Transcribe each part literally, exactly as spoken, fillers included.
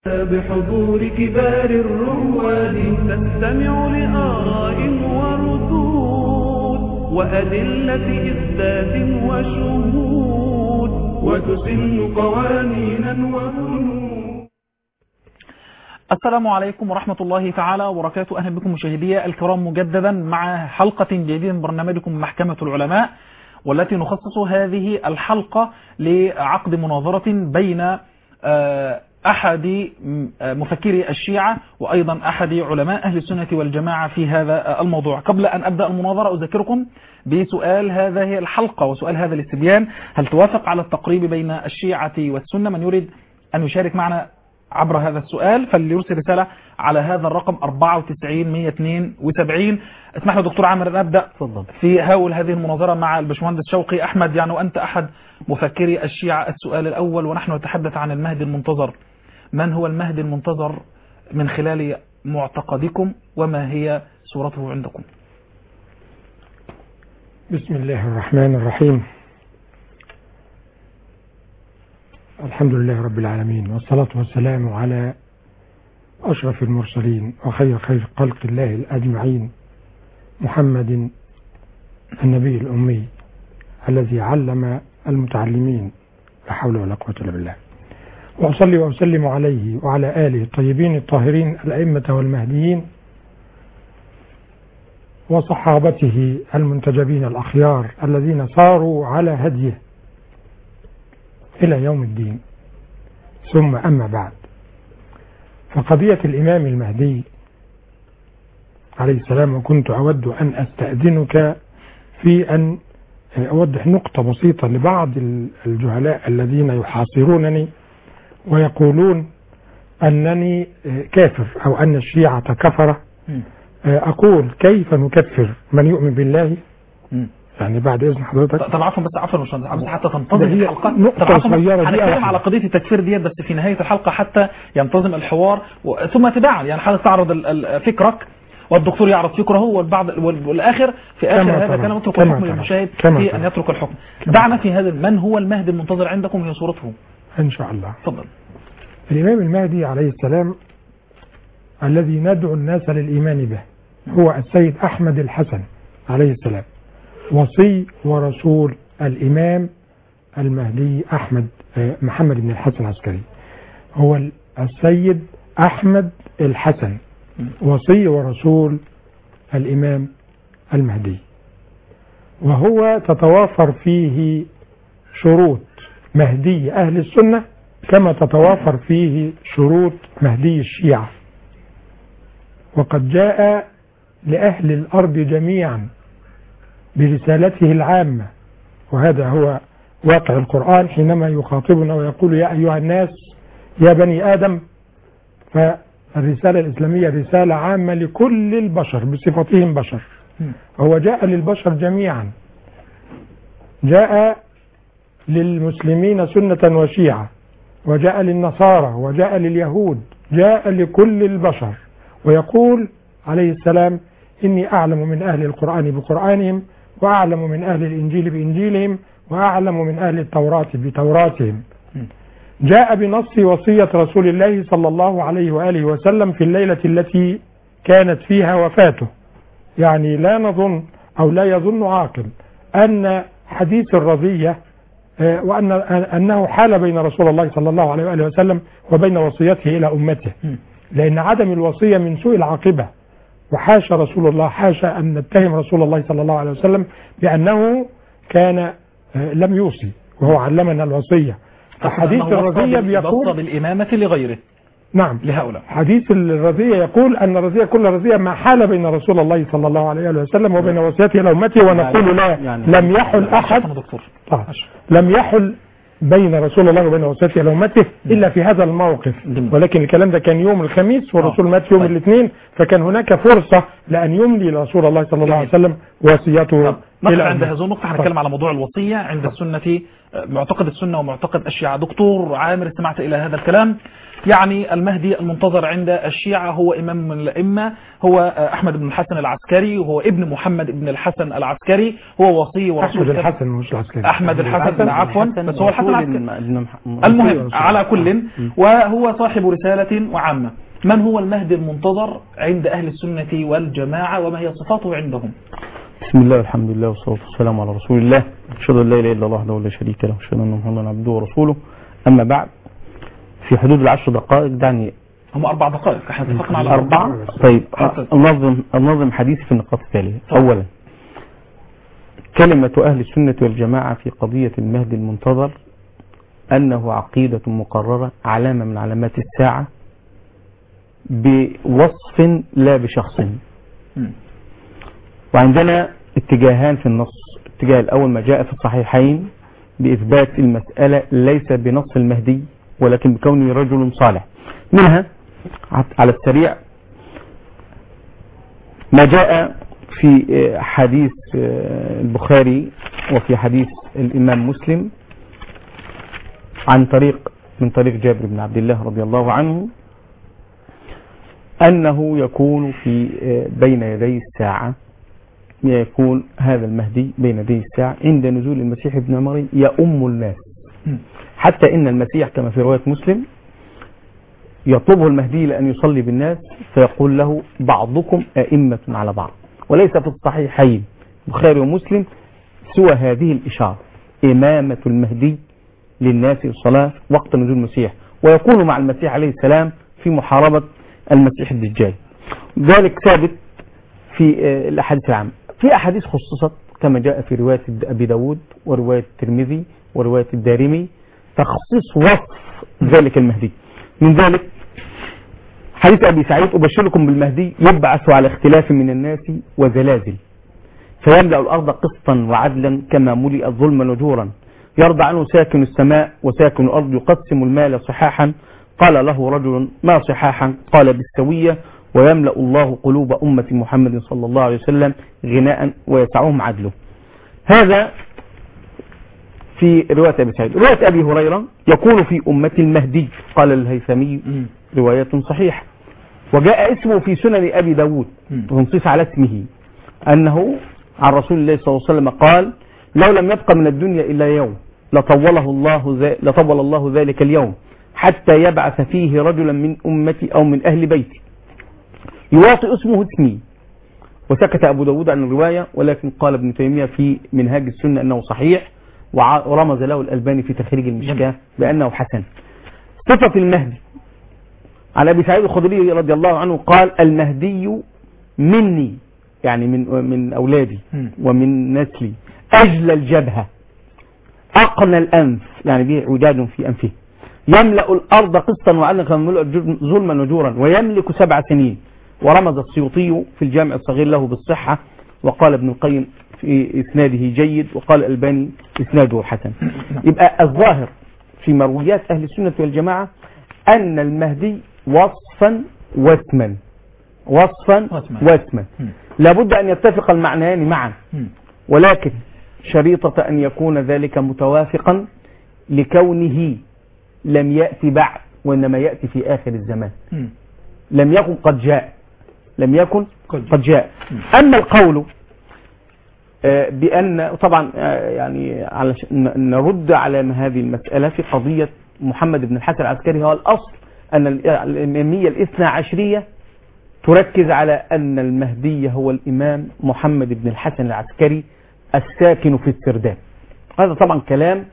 بحضور كبار الرواد تستمع لآراء وردود وأدلة إثبات وشهود وتسن قوانينا وبنود. السلام عليكم ورحمة الله تعالى وبركاته. أهلا بكم مشاهدي الكرام مجددا مع حلقة جديدة من برنامجكم محكمة العلماء، والتي نخصص هذه الحلقة لعقد مناظرة بين أحد مفكري الشيعة وأيضا أحد علماء أهل السنة والجماعة في هذا الموضوع. قبل أن أبدأ المناظرة أذكركم بسؤال هذه الحلقة وسؤال هذا الاستبيان: هل توافق على التقريب بين الشيعة والسنة؟ من يريد أن يشارك معنا عبر هذا السؤال فليرسل رسالة على هذا الرقم أربعة وتسعين مئة واثنين وسبعين. اسمح لي دكتور عامر أن أبدأ في هاول هذه المناظرة مع الباشمهندس شوقي أحمد، يعني وأنت أحد مفكري الشيعة. السؤال الأول ونحن نتحدث عن المهدي المنتظر: من هو المهدي المنتظر من خلال معتقدكم وما هي صورته عندكم؟ بسم الله الرحمن الرحيم. الحمد لله رب العالمين، والصلاة والسلام على أشرف المرسلين وخير خير خلق الله الأجمعين، محمد النبي الأمي الذي علم المتعلمين، لا حول ولا قوة إلا بالله. وأصلي وأسلم عليه وعلى آله الطيبين الطاهرين الأئمة والمهديين وصحابته المنتجبين الأخيار الذين صاروا على هديه إلى يوم الدين. ثم أما بعد، فقضية الإمام المهدي عليه السلام، وكنت أود أن أستأذنك في أن أوضح نقطة بسيطة لبعض الجهلاء الذين يحاصرونني ويقولون أنني كافر أو أن الشيعة كفرة. أقول: كيف نكفر من يؤمن بالله؟ يعني بعد إذن حضرتك. طب عفوا بس عفوا مش حتى تنتظم الحلقة. نقطة صغيرة دي هنتكلم على قضية التكفير ديت بس في نهاية الحلقة حتى ينتظم الحوار، ثم تباعا يعني حضرتك تعرض فكرك والدكتور يعرض فكره والبعض والآخر في آخر هذا كلام اترك الحكم للمشاهد في أن يترك الحكم. دعنا في هذا. من هو المهدي المنتظر عندكم وهي صورته إن شاء الله؟ تفضل. الإمام المهدي عليه السلام الذي ندعو الناس للإيمان به هو السيد أحمد الحسن عليه السلام، وصي ورسول الإمام المهدي أحمد محمد بن الحسن العسكري. هو السيد أحمد الحسن وصي ورسول الإمام المهدي، وهو تتوافر فيه شروط مهدي أهل السنة كما تتوافر فيه شروط مهدي الشيعة. وقد جاء لأهل الأرض جميعا برسالته العامة، وهذا هو واقع القرآن حينما يخاطبنا ويقول: يا أيها الناس يا بني آدم. فالرسالة الإسلامية رسالة عامة لكل البشر بصفتهم بشر، وهو جاء للبشر جميعا. جاء للمسلمين سنة وشيعة، وجاء للنصارى، وجاء لليهود، جاء لكل البشر. ويقول عليه السلام: إني أعلم من أهل القرآن بقرآنهم، وأعلم من أهل الإنجيل بإنجيلهم، وأعلم من أهل التوراة بتوراتهم. جاء بنص وصية رسول الله صلى الله عليه وآله وسلم في الليلة التي كانت فيها وفاته. يعني لا نظن أو لا يظن عاقل أن حديث الرضية وأن أنه حال بين رسول الله صلى الله عليه وآله وسلم وبين وصيته إلى أمته، لأن عدم الوصية من سوء العاقبة. وحاشا رسول الله، حاشا أن نتهم رسول الله صلى الله عليه وسلم بأنه كان لم يوصي، وهو علمنا الوصية. فحديث الرضية بيقول بالإمامة لغيره. نعم، لهؤلاء. حديث الرضية يقول أن الرضية كل رضية ما حال بين رسول الله صلى الله عليه وسلم وبين وصيته إلى أمته. ونقول لا، يعني لم يحل أحد طبعا لم يحل بين رسول الله وبين وصيته إلى أمته إلا في هذا الموقف. ولكن الكلام ده كان يوم الخميس والرسول مات يوم الاثنين، فكان هناك فرصة لأن يملي رسول الله صلى الله عليه وسلم وصيته نقف عند هذه النقطة. هنتكلم على موضوع الوصية عند السنة، معتقد السنة ومعتقد الشيعة. دكتور عامر، استمعت إلى هذا الكلام. يعني المهدي المنتظر عند الشيعة هو إمام من الأئمة، هو أحمد بن الحسن العسكري، وهو ابن محمد بن الحسن العسكري، هو وصي ورسول. أحمد الحسن مش العسكري، أحمد الحسن عفوا، بس هو الحسن العسكري. المهم على كل، وهو صاحب رسالة وعامة. من هو المهدي المنتظر عند أهل السنة والجماعة، وما هي صفاته عندهم؟ بسم الله والحمد لله والصلاة والسلام على رسول الله. أشهد أن لا إله إلا الله وحده لا شريك له، أشهد أن محمدا عبده ورسوله. أما بعد، في حدود العشر دقائق دعني. هم أربع دقائق، احنا اتفقنا على أربعة. طيب أنظم أنظم حديثي في النقاط التالية. أولا، كلمة أهل السنة والجماعة في قضية المهدي المنتظر أنه عقيدة مقررة، علامة من علامات الساعة، بوصف لا بشخص. وعندنا اتجاهان في النص. الاتجاه الأول ما جاء في الصحيحين بإثبات المسألة ليس بنص المهدي، ولكن بكونه رجل صالح. منها على السريع ما جاء في حديث البخاري وفي حديث الإمام مسلم عن طريق من طريق جابر بن عبد الله رضي الله عنه أنه يكون في بين يدي الساعة، يكون هذا المهدي بين يدي الساعة عند نزول المسيح ابن مريم يؤم الناس، حتى إن المسيح كما في رواية مسلم يطلبه المهدي لأن يصلي بالناس، فيقول له بعضكم أئمة على بعض. وليس في الصحيحين البخاري ومسلم سوى هذه الإشارة، إمامة المهدي للناس الصلاة وقت نزول المسيح، ويكون مع المسيح عليه السلام في محاربة المسيح الدجال. ذلك ثابت في الأحاديث العامة. في أحاديث خصصت كما جاء في رواية أبي داود ورواية الترمذي ورواية الدارمي تخصيص وصف ذلك المهدي. من ذلك حديث أبي سعيد: أبشركم بالمهدي يبعث على اختلاف من الناس وزلازل، فيملأ الأرض قسطا وعدلا كما ملئت ظلما وجورا، يرضى عنه ساكن السماء وساكن الأرض، يقسم المال صحاحا. قال له رجل: ما صحاحا؟ قال: بالسوية. ويملأ الله قلوب أمة محمد صلى الله عليه وسلم غناء ويسعهم عدله. هذا في رواية أبي سعيد. رواية أبي هريرة: يكون في أمة المهدي. قال الهيثمي: رواية صحيحة. وجاء اسمه في سنن أبي داود تنصيص على اسمه أنه عن رسول الله صلى الله عليه وسلم قال: لو لم يبق من الدنيا إلا يوم لطوله الله لطول الله ذلك اليوم حتى يبعث فيه رجلا من أمتي أو من أهل بيتي يواطئ اسمه اسمي. وسكت أبو داود عن الرواية، ولكن قال ابن تيمية في منهاج السنة أنه صحيح، ورمز له الألباني في تخريج المشكاة بأنه حسن. صفة المهدي عن أبي سعيد الخدري رضي الله عنه قال: المهدي مني، يعني من من أولادي ومن نسلي، أجل الجبهة، أقنى الأنف، يعني به عجاج في أنفه، يملأ الأرض قسطا وعدلا كما ملأ ظلما وجورا، ويملك سبع سنين. ورمز السيوطي في الجامع الصغير له بالصحة، وقال ابن القيم في إسناده جيد، وقال الألباني إسناده حسن. يبقى الظاهر في مرويات أهل السنة والجماعة أن المهدي وصفا واسما، وصفا واسما، لابد أن يتفق المعنيان معا، ولكن شريطة أن يكون ذلك متوافقا لكونه لم يأتي بعد، وإنما يأتي في آخر الزمان. لم يكن قد جاء، لم يكن قد جاء. أما القول بأن طبعا يعني علشان نرد على هذه المسألة في قضية محمد بن الحسن العسكري، هو الأصل أن الإمامية الاثنى عشرية تركز على أن المهدي هو الإمام محمد بن الحسن العسكري الساكن في السرداب. هذا طبعا كلام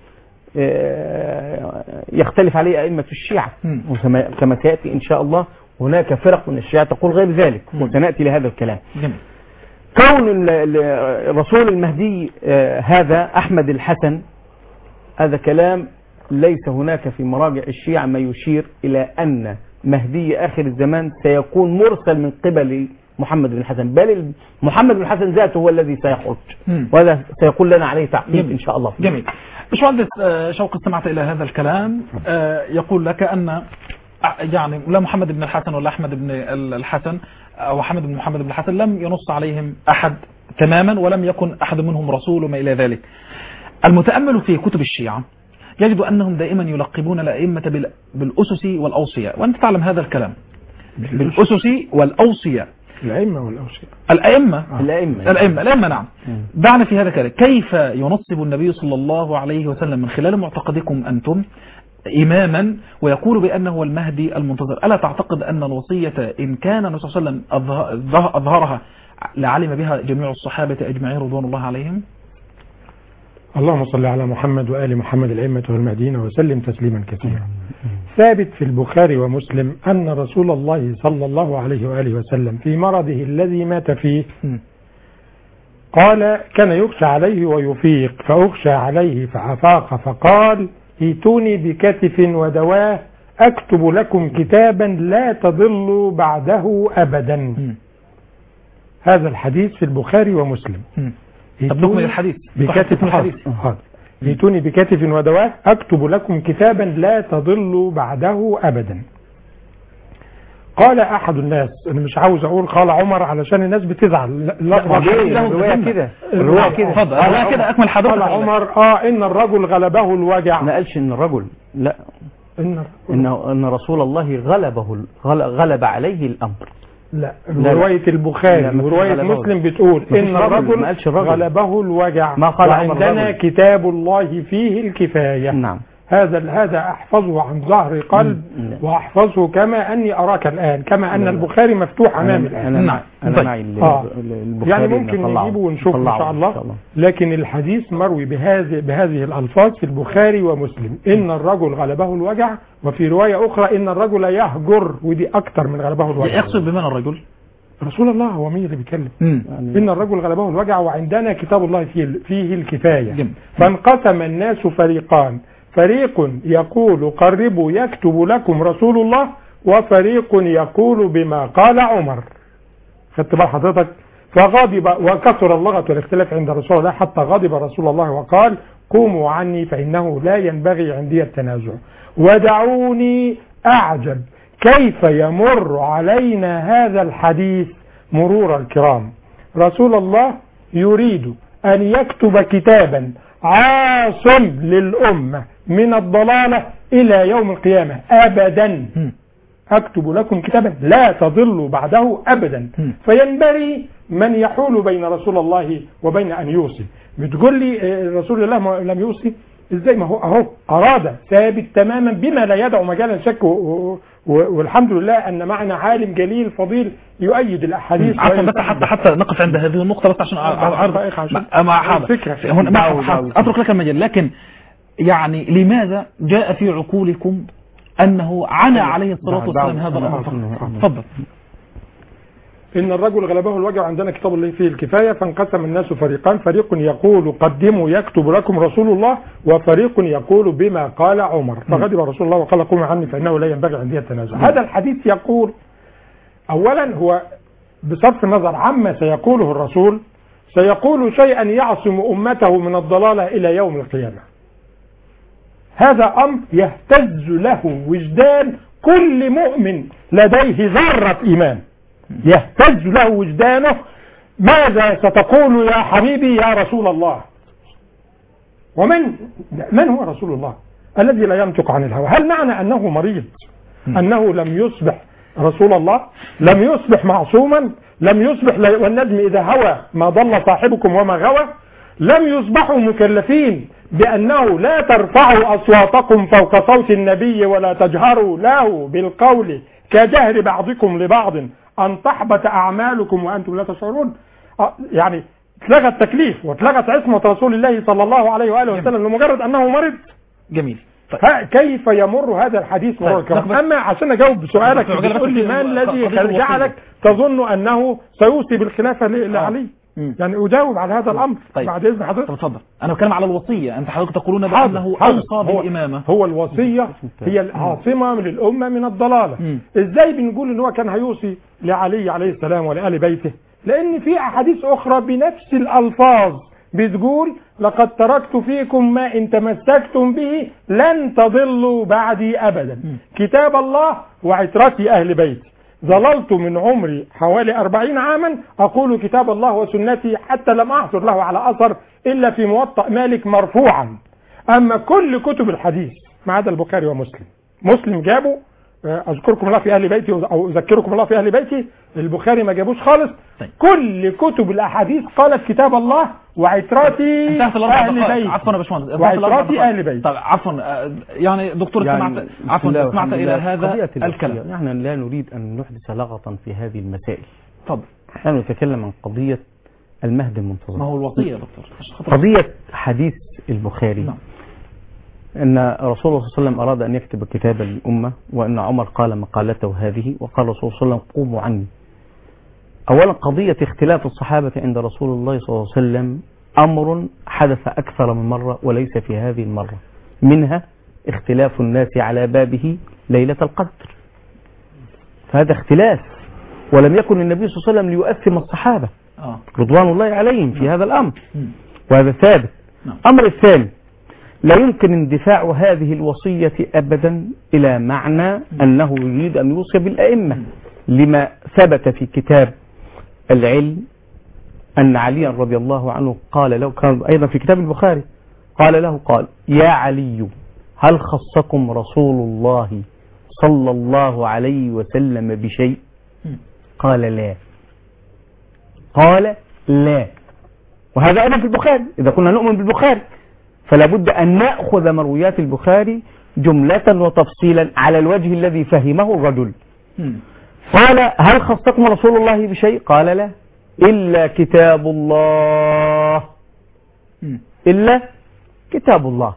يختلف عليه أئمة الشيعة، كما سيأتي إن شاء الله. هناك فرق من الشيعة تقول غير ذلك، وسنأتي لهذا الكلام. كون الرسول المهدي هذا أحمد الحسن، هذا كلام ليس هناك في مراجع الشيعة ما يشير إلى أن مهدي آخر الزمان سيكون مرسل من قبل محمد بن الحسن، بل محمد بن الحسن ذاته هو الذي سيخرج، وهذا سيكون لنا عليه تعقيب إن شاء الله. جميل. باشمهندس شوقي، استمعت إلى هذا الكلام، يقول لك أن يعني لا محمد بن الحسن ولا أحمد بن الحسن أو محمد بن محمد بن الحسن لم ينص عليهم أحد تماما ولم يكن أحد منهم رسول وما إلى ذلك. المتأمل في كتب الشيعة يجد أنهم دائما يلقبون الأئمة بالأسس والأوصياء، وأنت تعلم هذا الكلام، بالأسس والأوصياء. الأئمة والأوصياء، الأئمة آه. الأئمة الأئمة الأئمة نعم. دعنا في هذا الكلام، كيف ينصب النبي صلى الله عليه وسلم من خلال معتقدكم أنتم إماما ويقول بأنه هو المهدي المنتظر؟ ألا تعتقد أن الوصية إن كان النبي صلى الله عليه وسلم أظهرها لعلم بها جميع الصحابة أجمعين رضوان الله عليهم؟ اللهم صل على محمد وآل محمد الأئمة والمهديين وسلم تسليما كثيرا. ثابت في البخاري ومسلم أن رسول الله صلى الله عليه وآله وسلم في مرضه الذي مات فيه قال كان يخشى عليه ويفيق، فأخشى عليه فأفاق فقال ائتوني بكتف ودواه أكتب لكم كتابا لا تضلوا بعده أبدا. هذا الحديث في البخاري ومسلم. ائتوني الحديث بكتف الحديث ائتوني بكتف ودواه أكتب لكم كتابا لا تضلوا بعده أبدا. قال أحد الناس، أنا مش عاوز أقول قال عمر علشان الناس بتزعل، لا الرواية كده الرواية كده الرواية كده أكمل حضرتك. قال عمر آه إن الرجل غلبه الوجع. ما قالش إن الرجل، لا إن إن إن رسول الله غلبه غلب عليه الأمر. لا رواية البخاري ورواية مسلم بتقول إن الرجل غلبه الوجع وعندنا كتاب الله فيه الكفاية. نعم. هذا هذا أحفظه عن ظهر قلب وأحفظه كما أني أراك الآن، كما أن البخاري مفتوح أمامي الآن. نعم. أنا معي البخاري يعني ممكن نجيبه ونشوف إن شاء الله. لكن الحديث مروي بهذه بهذه الألفاظ في البخاري ومسلم، إن الرجل غلبه الوجع، وفي رواية أخرى إن الرجل يهجر، ودي أكتر من غلبه الوجع. يقصد بمن الرجل؟ رسول الله، هو مين اللي بيتكلم؟ إن الرجل غلبه الوجع وعندنا كتاب الله فيه, فيه الكفاية. جميل. فانقسم الناس فريقان، فريق يقول قربوا يكتب لكم رسول الله، وفريق يقول بما قال عمر. خدت بال حضرتك؟ فغضب وكثر اللغط والاختلاف عند رسول الله حتى غضب رسول الله وقال قوموا عني فإنه لا ينبغي عندي التنازع ودعوني أعجب كيف يمر علينا هذا الحديث مرور الكرام. رسول الله يريد أن يكتب كتابا عاصم للأمة من الضلالة إلى يوم القيامة أبدا. أكتب لكم كتابا لا تضلوا بعده أبدا. فينبغي من يحول بين رسول الله وبين أن يوصي. بتقول لي رسول الله لم يوصي ازاي؟ ما هو اهو أراد ثابت تماما بما لا يدع مجالا شك، والحمد لله أن معنا عالم جليل فضيل يؤيد الأحاديث. عفوا بس حتى حتى نقف عند هذه النقطة بس عشان أعرض مع حاضر أترك لك المجال. لكن يعني لماذا جاء في عقولكم أنه عانى عليه الصلاة والسلام هذا الأمر؟ تفضل. إن الرجل غلبه الوجع عندنا كتاب الله فيه الكفاية، فانقسم الناس فريقان، فريق يقول قدموا يكتب لكم رسول الله، وفريق يقول بما قال عمر. فغضب رسول الله وقال قوموا عني فإنه لا ينبغي عندي التنازع. هذا الحديث يقول أولا هو بصرف النظر عما سيقوله الرسول، سيقول شيئا يعصم أمته من الضلالة إلى يوم القيامة. هذا أمر يهتز له وجدان كل مؤمن لديه ذرة إيمان، يهتز له وجدانه. ماذا ستقول يا حبيبي يا رسول الله؟ ومن من هو رسول الله الذي لا ينطق عن الهوى؟ هل معنى أنه مريض أنه لم يصبح رسول الله؟ لم يصبح معصوما؟ لم يصبح والنجم إذا هوى ما ضل صاحبكم وما غوى؟ لم يصبحوا مكلفين بأنه لا ترفعوا أصواتكم فوق صوت النبي ولا تجهروا له بالقول كجهر بعضكم لبعض أن تحبط أعمالكم وأنتم لا تشعرون؟ يعني اتلغى التكليف واتلغت عصمة رسول الله صلى الله عليه وآله وسلم لمجرد أنه مرض. جميل. طيب. كيف يمر هذا الحديث مرور الكرام؟ طيب. أما عشان أجاوب بسؤالك بتقول لي ما الذي جعلك تظن أنه سيوصي بالخلافة لعلي؟ يعني أجاوب على هذا الأمر. طيب. بعد إذن حضرتك. تفضل. أنا بتكلم على الوصية، أنت حضرتك تقولون بأنه أوصى بالإمامة. هو الوصية هي العاصمة من الأمة من الضلالة. م. إزاي بنقول إن هو كان هيوصي لعلي عليه السلام ولآل بيته؟ لأن في أحاديث أخرى بنفس الألفاظ بتقول لقد تركت فيكم ما إن تمسكتم به لن تضلوا بعدي أبدا. م. كتاب الله وعترتي أهل بيتي. ظللت من عمري حوالي أربعين عاما أقول كتاب الله وسنتي، حتى لم أحصر له على أثر إلا في موطأ مالك مرفوعا. أما كل كتب الحديث ما عدا البخاري ومسلم، مسلم جابوا أذكركم الله في أهل بيتي أو أذكركم الله في أهل بيتي، البخاري ما جابوش خالص. طيب. كل كتب الأحاديث قالت كتاب الله وعتراتي أهل بيتي. عفوا يا باشمهندس، وعتراتي أهل بيتي. طيب عفوا يعني دكتور يعني سمعت عفوا سمعت إلى هذا الكلام. نحن لا نريد أن نحدث لغطا في هذه المسائل. تفضل. نحن نتكلم عن قضية المهد المنتظر. ما هو الوصية يا دكتور؟ قضية حديث البخاري. نعم. أن رسول الله صلى الله عليه وسلم أراد أن يكتب كتابا للأمة، وأن عمر قال مقالته هذه، وقال رسول الله صلى الله عليه وسلم قوموا عني. أولا قضية اختلاف الصحابة عند رسول الله صلى الله عليه وسلم أمر حدث أكثر من مرة وليس في هذه المرة، منها اختلاف الناس على بابه ليلة القدر، فهذا اختلاف، ولم يكن النبي صلى الله عليه وسلم ليؤثم الصحابة آه. رضوان الله عليهم في هذا الأمر، م. وهذا ثابت. نعم. أمر الثاني، لا يمكن اندفاع هذه الوصية أبدا إلى معنى أنه يريد أن يوصي بالأئمة، لما ثبت في كتاب العلم أن علي رضي الله عنه قال له، كان أيضا في كتاب البخاري، قال له قال يا علي هل خصكم رسول الله صلى الله عليه وسلم بشيء؟ قال لا. قال لا. وهذا أيضا في البخاري، إذا كنا نؤمن بالبخاري فلا بد أن نأخذ مرويات البخاري جملة وتفصيلا على الوجه الذي فهمه الرجل. قال هل خصكم رسول الله بشيء؟ قال لا، إلا كتاب الله، إلا كتاب الله.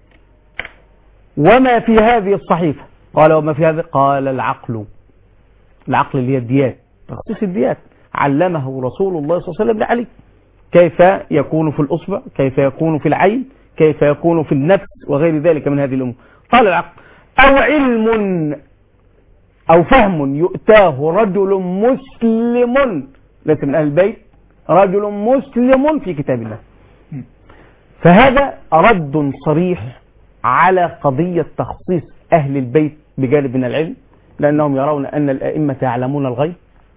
وما في هذه الصحيفة؟ قال وما في هذا؟ قال العقل، العقل اللي هي الديات، تخصيص الديات علمه رسول الله صلى الله عليه وسلم لعلي، كيف يكون في الأصبع، كيف يكون في العين، كيف يكون في النفس وغير ذلك من هذه الأمور. قال العقل أو علم أو فهم يؤتاه رجل مسلم ليس من أهل البيت، رجل مسلم في كتاب الله. فهذا رد صريح على قضية تخصيص أهل البيت بجانب من العلم، لأنهم يرون أن الأئمة يعلمون الغيب،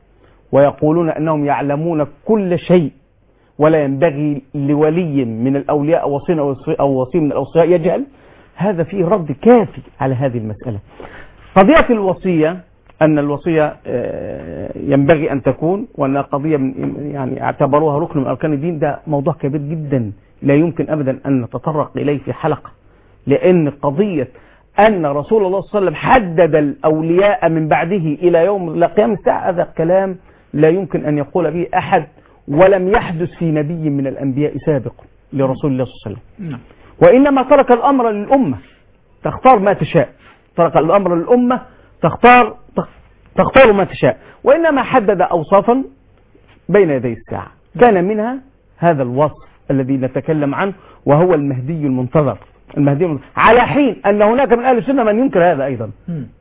ويقولون أنهم يعلمون كل شيء، ولا ينبغي لولي من الأولياء أو وصي أو وصي من الأوصياء يجهل. هذا فيه رد كافي على هذه المسألة. قضية الوصية، أن الوصية ينبغي أن تكون، وأن قضية من يعني اعتبروها ركن من أركان الدين، ده موضوع كبير جدا لا يمكن أبدا أن نتطرق إليه في حلقة، لأن قضية أن رسول الله صلى الله عليه وسلم حدد الأولياء من بعده إلى يوم قيام الساعة، هذا كلام لا يمكن أن يقول به أحد، ولم يحدث في نبي من الأنبياء سابق لرسول الله صلى الله عليه وسلم. وإنما ترك الأمر للأمة تختار ما تشاء، ترك الأمر للأمة تختار تختار ما تشاء، وإنما حدد أوصافا بين يدي الساعة، كان منها هذا الوصف الذي نتكلم عنه، وهو المهدي المنتظر. المهدي المنتظر على حين أن هناك من أهل السنة من ينكر هذا أيضا،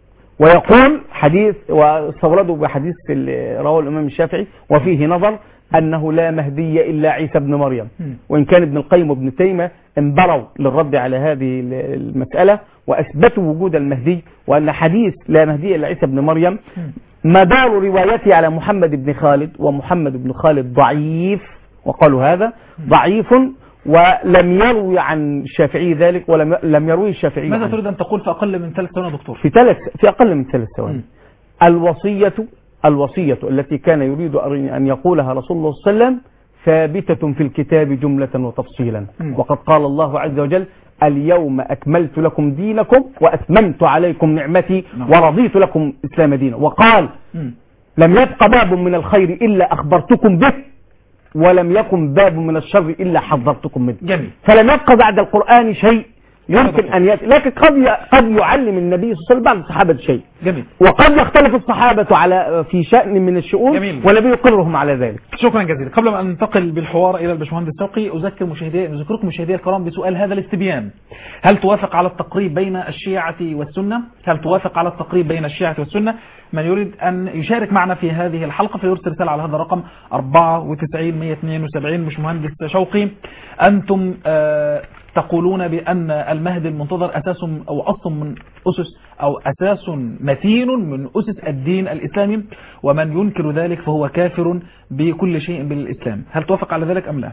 ويقول حديث واستورده بحديث رواه الإمام الشافعي وفيه نظر، أنه لا مهدي إلا عيسى بن مريم. وإن كان ابن القيم وابن تيمية انبروا للرد على هذه المسألة وأثبتوا وجود المهدي، وأن حديث لا مهدي إلا عيسى بن مريم مدار روايته على محمد بن خالد، ومحمد بن خالد ضعيف، وقالوا هذا ضعيف، ولم يروي عن الشافعي ذلك، ولم لم يروي الشافعي. ماذا تريد أن تقول في أقل من ثلاث ثواني دكتور؟ في ثلاث في أقل من ثلاث ثواني. الوصية الوصية التي كان يريد أن يقولها رسول الله صلى الله عليه وسلم ثابتة في الكتاب جملة وتفصيلا، وقد قال الله عز وجل اليوم أكملت لكم دينكم وأتممت عليكم نعمتي ورضيت لكم الإسلام دينا. وقال لم يبق باب من الخير إلا أخبرتكم به، ولم يكن باب من الشر إلا حذرتكم منه. جميل. فلم يبق بعد القرآن شيء يمكن أن يأتي، لكن قد قد يعلم النبي صلى الله عليه وسلم بعض الصحابة شيء. جميل. وقد يختلف الصحابة على في شأن من الشؤون، جميل. والنبي يقرهم على ذلك. شكرا جزيلا. قبل ما ننتقل بالحوار إلى الباشمهندس شوقي، أذكر مشاهدي أذكركم مشاهدي الكرام بسؤال هذا الاستبيان: هل توافق على التقريب بين الشيعة والسنة؟ هل توافق على التقريب بين الشيعة والسنة؟ من يريد أن يشارك معنا في هذه الحلقة فيرسل رسالة على هذا الرقم أربعة وتسعين مئة واثنين وسبعين. باشمهندس شوقي، أنتم آه تقولون بأن المهدي المنتظر أساس أو أصل من أسس أو أساس متين من أسس الدين الإسلامي، ومن ينكر ذلك فهو كافر بكل شيء بالإسلام. هل توافق على ذلك أم لا؟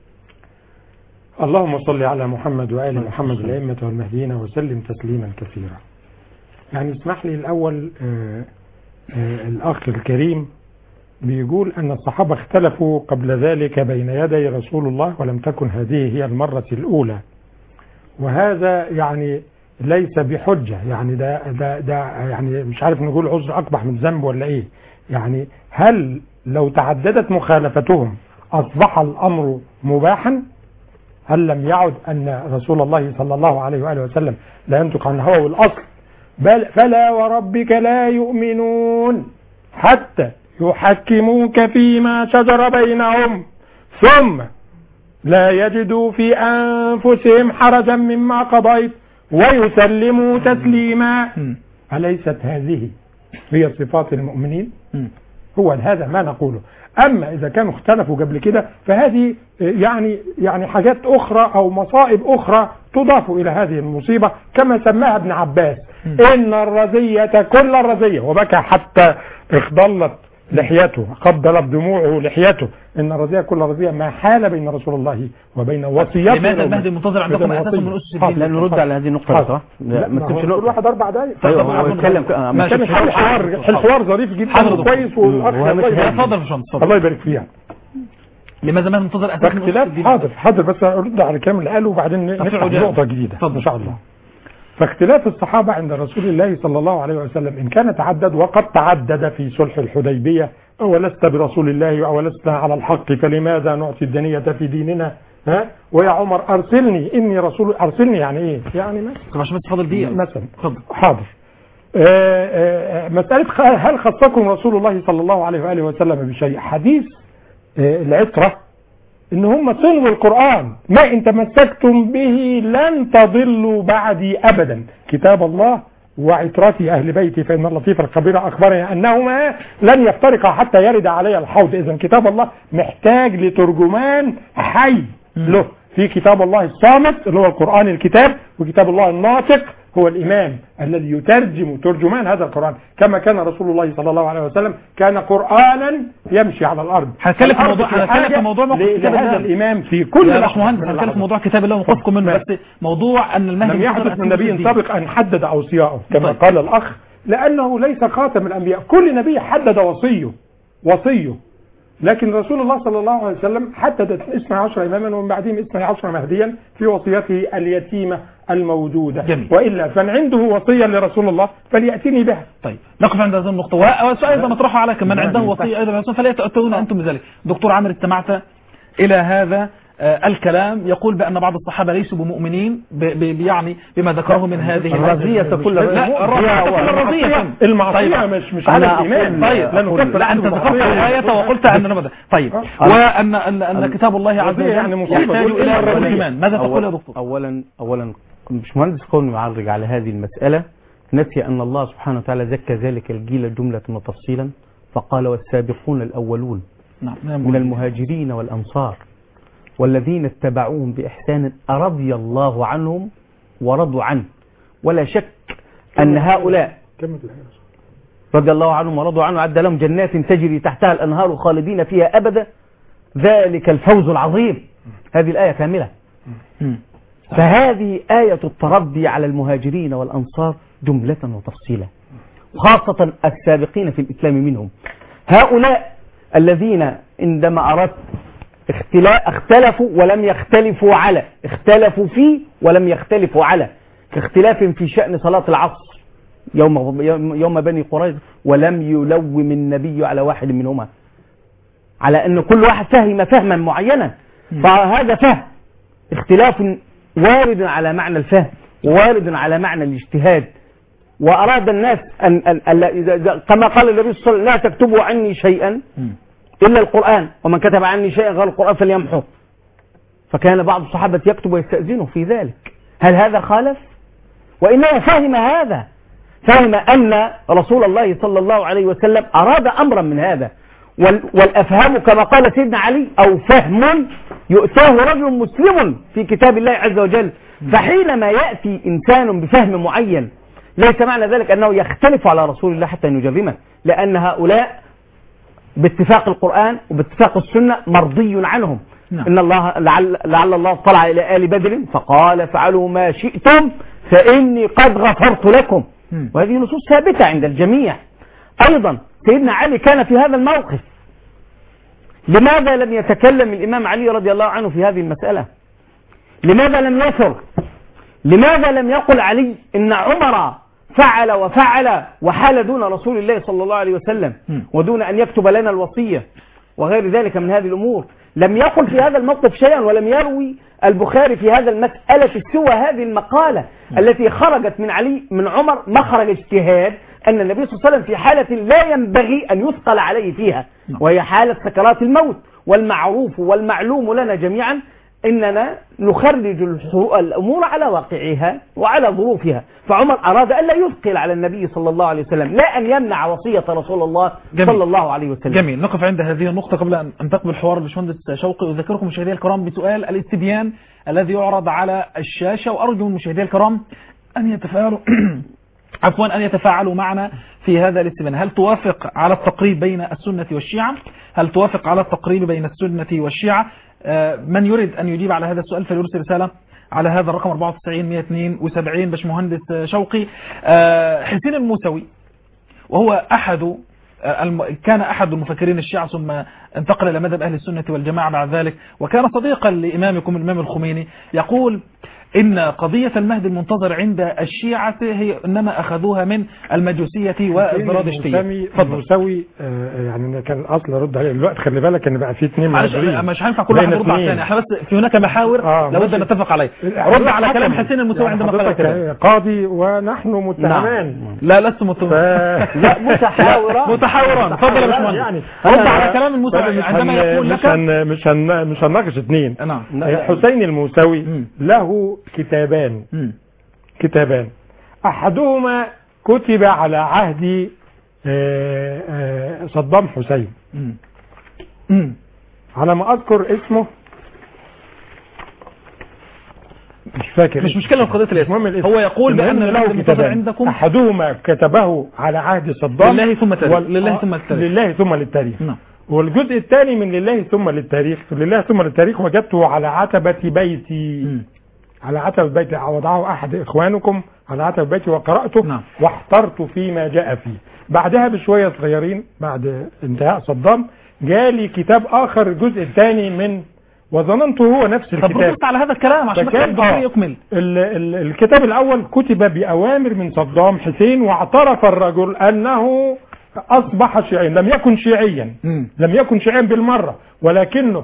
اللهم صل على محمد وآل محمد الأئمة والمهديين وسلم تسليما كثيرا. يعني اسمح لي الأول آآ آآ الأخ الكريم بيقول أن الصحابة اختلفوا قبل ذلك بين يدي رسول الله ولم تكن هذه هي المرة الأولى، وهذا يعني ليس بحجة. يعني ده, ده, ده يعني مش عارف نقول عذر أقبح من ذنب ولا إيه. يعني هل لو تعددت مخالفتهم أصبح الأمر مباحا؟ هل لم يعد أن رسول الله صلى الله عليه وآله وسلم لا ينطق عن الهوى والأصل؟ بل فلا وربك لا يؤمنون حتى يحكموك فيما شجر بينهم ثم لا يجدوا في أنفسهم حرجا مما قضيت ويسلموا تسليما. أليست هذه هي صفات المؤمنين؟ هو هذا ما نقوله. أما إذا كانوا اختلفوا قبل كده فهذه يعني يعني حاجات أخرى أو مصائب أخرى تضاف إلى هذه المصيبة، كما سماها ابن عباس إن الرزية كل الرزية، وبكى حتى اخضلت لحيته، قبلت دموعه لحيته. إن الرزية كل الرزية ما حال بين رسول الله وبين وصيته. لماذا المهدي المنتظر عندكم أساس من أسس الدين؟ لا نرد على هذه النقطة صح؟ ما تسيبش كل واحد أربع دقايق. طيب هو يتكلم كان الحوار الحوار ظريف جدا كويس، والأخ الله يبارك فيها. لماذا ما ننتظر أساس من أسس الدين؟ حاضر حاضر بس أرد على الكلام اللي قاله وبعدين نفتح نقطة جديدة إن شاء الله. فاختلاف الصحابة عند رسول الله صلى الله عليه وسلم إن كان تعدد، وقد تعدد في صلح الحديبية: أولست برسول الله أولسنا على الحق فلماذا نعطي الدنية في ديننا؟ ها ويا عمر أرسلني إني رسول. أرسلني يعني إيه؟ يعني مثلا عشان تفضل دقيقة مثلا. حاضر. آآ آآ مسألة هل خصكم رسول الله صلى الله عليه وآله وسلم بشيء؟ حديث العترة إن هم صنوا القرآن: ما إن تمسكتم به لن تضلوا بعدي أبدا، كتاب الله وعترتي أهل بيتي فإن اللطيف الخبير أخبرني أنهما لن يفترقا حتى يرد علي الحوض. إذن كتاب الله محتاج لترجمان حي له. في كتاب الله الصامت اللي هو القرآن الكتاب، وكتاب الله الناطق هو الإمام الذي يترجم ترجمان هذا القرآن، كما كان رسول الله صلى الله عليه وسلم كان قرآنا يمشي على الأرض. هنتكلم في موضوع هنتكلم في موضوع هذا الإمام في كل يا باشمهندس هنتكلم في موضوع كتاب الله ونقفكم منه، بس موضوع أن المهدي لم يحدث من نبي سابق أن حدد أوصياءه كما طيب. قال الأخ، لأنه ليس خاتم الأنبياء، كل نبي حدد وصيه وصيه لكن رسول الله صلى الله عليه وسلم حدد اثني عشر إماما ومن بعدهم اثني عشر مهديا في وصيته اليتيمة الموجودة. جميل. وإلا فان عنده وصية لرسول الله فليأتيني بها. طيب نقف عند هذه النقطة، والسؤال أيضا مطرحه على من عنده وصية أيضا فلا تأتون أنتم بذلك. دكتور عامر استمعت إلى هذا آه الكلام يقول بأن بعض الصحابة ليسوا بمؤمنين يعني بما ذكره من هذه الرزية كل الرزية المعصية مش مش على الإيمان. طيب لا أنت ذكرت الآية وقلت أن نبدأ طيب وأن أن أن كتاب الله عز وجل يعني يحتاج إلى الإيمان. ماذا تقول يا دكتور؟ أولا أولا باشمهندس كون يعرج على هذه المسألة نسي أن الله سبحانه وتعالى زكى ذلك الجيل جملة وتفصيلا فقال: والسابقون الأولون من المهاجرين والأنصار والذين اتبعوهم بإحسان رضي الله عنهم ورضوا عنه. ولا شك أن هؤلاء رضي الله عنهم ورضوا عنه عد لهم جنات تجري تحتها الأنهار خالدين فيها أبدا، ذلك الفوز العظيم. هذه الآية كاملة. فهذه آية الترضي على المهاجرين والأنصار جملة وتفصيلا، خاصة السابقين في الإسلام منهم. هؤلاء الذين عندما أردت اختلفوا ولم يختلفوا على اختلفوا فيه ولم يختلفوا على كاختلاف في شأن صلاة العصر يوم يوم بني قريظة ولم يلوم النبي على واحد منهما، على أن كل واحد فهم فهما معينا. فهذا فهم اختلاف وارد على معنى الفهم ووارد على معنى الاجتهاد. وأراد الناس أن, أن, أن كما قال النبي صلى الله عليه وسلم: لا تكتبوا عني شيئا إلا القرآن ومن كتب عني شيئا غير القرآن فليمحه. فكان بعض الصحابة يكتب ويستأذنه في ذلك. هل هذا خالف؟ وإنما فهم هذا، فهم أن رسول الله صلى الله عليه وسلم أراد أمرا من هذا، والأفهام كما قال سيدنا علي أو فهم يؤتاه رجل مسلم في كتاب الله عز وجل. فحينما يأتي إنسان بفهم معين ليس معنى ذلك أنه يختلف على رسول الله حتى نجرمه، لأن هؤلاء باتفاق القرآن وباتفاق السنة مرضي عنهم. نعم. إن الله لعل, لعل الله اطلع إلى آل بدر فقال فعلوا ما شئتم فإني قد غفرت لكم. م. وهذه نصوص ثابتة عند الجميع. أيضا سيدنا علي كان في هذا الموقف. لماذا لم يتكلم الإمام علي رضي الله عنه في هذه المسألة؟ لماذا لم يثر؟ لماذا لم يقل علي إن عمر فعل وفعل وحال دون رسول الله صلى الله عليه وسلم ودون أن يكتب لنا الوصية وغير ذلك من هذه الأمور؟ لم يقل في هذا الموقف شيئا، ولم يروي البخاري في هذا المسألة سوى هذه المقالة التي خرجت من علي من عمر مخرج اجتهاد أن النبي صلى الله عليه وسلم في حالة لا ينبغي أن يثقل عليه فيها، وهي حالة سكرات الموت. والمعروف والمعلوم لنا جميعا إننا نخرج الأمور على واقعها وعلى ظروفها. فعمر أراد أن لا يثقل على النبي صلى الله عليه وسلم، لا أن يمنع وصية رسول الله جميل. صلى الله عليه وسلم. جميل. نقف عند هذه النقطة قبل أن تقبل حوار الباشمهندس شوقي. أذكركم مشاهدي الكرام بسؤال الاستبيان الذي يعرض على الشاشة، وأرجو من مشاهدي الكرام أن يتفاعلوا عفوا أن يتفاعلوا معنا في هذا الاستبيان. هل توافق على التقريب بين السنة والشيعة؟ هل توافق على التقريب بين السنة والشيعة؟ من يريد أن يجيب على هذا السؤال فليرسل رسالة على هذا الرقم أربعة وتسعين مئة واثنين وسبعين. باشمهندس شوقي، حسين الموسوي وهو أحد كان أحد المفكرين الشيعة ثم انتقل إلى مذهب أهل السنة والجماعة بعد ذلك، وكان صديقا لإمامكم الإمام الخميني، يقول إن قضية المهدي المنتظر عند الشيعة هي إنما أخذوها من المجوسية والزرادشتية. الموسوي يعني كان الأصل رد عليه الوقت. خلي بالك إن بقى في اثنين معذورين، مش هينفع كل واحد يرد على الثاني، احنا بس في هناك محاور آه لابد أن نتفق عليه. رد على كلام حسين الموسوي عندما قال كده. قاضي ونحن متهمان. لا لست متهمان، لا متحاوران متحاوران. تفضل يا باشمهندس. يعني رد على كلام الموسوي عندما يقول لك مش مش هنناقش اثنين. حسين الموسوي له كتابان م. كتابان احدهما كتب على عهد صدام حسين م. م. على ما اذكر اسمه مش فاكر، مش مشكلة قضية الاسم. هو يقول بأن له المنتظر عندكم احدهما كتبه على عهد صدام لله ثم التاريخ وال... لله ثم التاريخ لله ثم للتاريخ م. والجزء الثاني من لله ثم للتاريخ لله ثم للتاريخ وجدته على عتبة بيتي م. على عتبة بيتي، وضعه أحد إخوانكم على عتبة بيتي وقرأته نعم. واحترت فيما جاء فيه. بعدها بشوية صغيرين بعد انتهاء صدام جالي كتاب آخر الجزء الثاني من وظننته هو نفس الكتاب. طب ردت على هذا الكلام عشان الدكتور يكمل. ال ال الكتاب الأول كتب بأوامر من صدام حسين، واعترف الرجل أنه أصبح شيعيا. لم يكن شيعيا م. لم يكن شيعيا بالمرة، ولكنه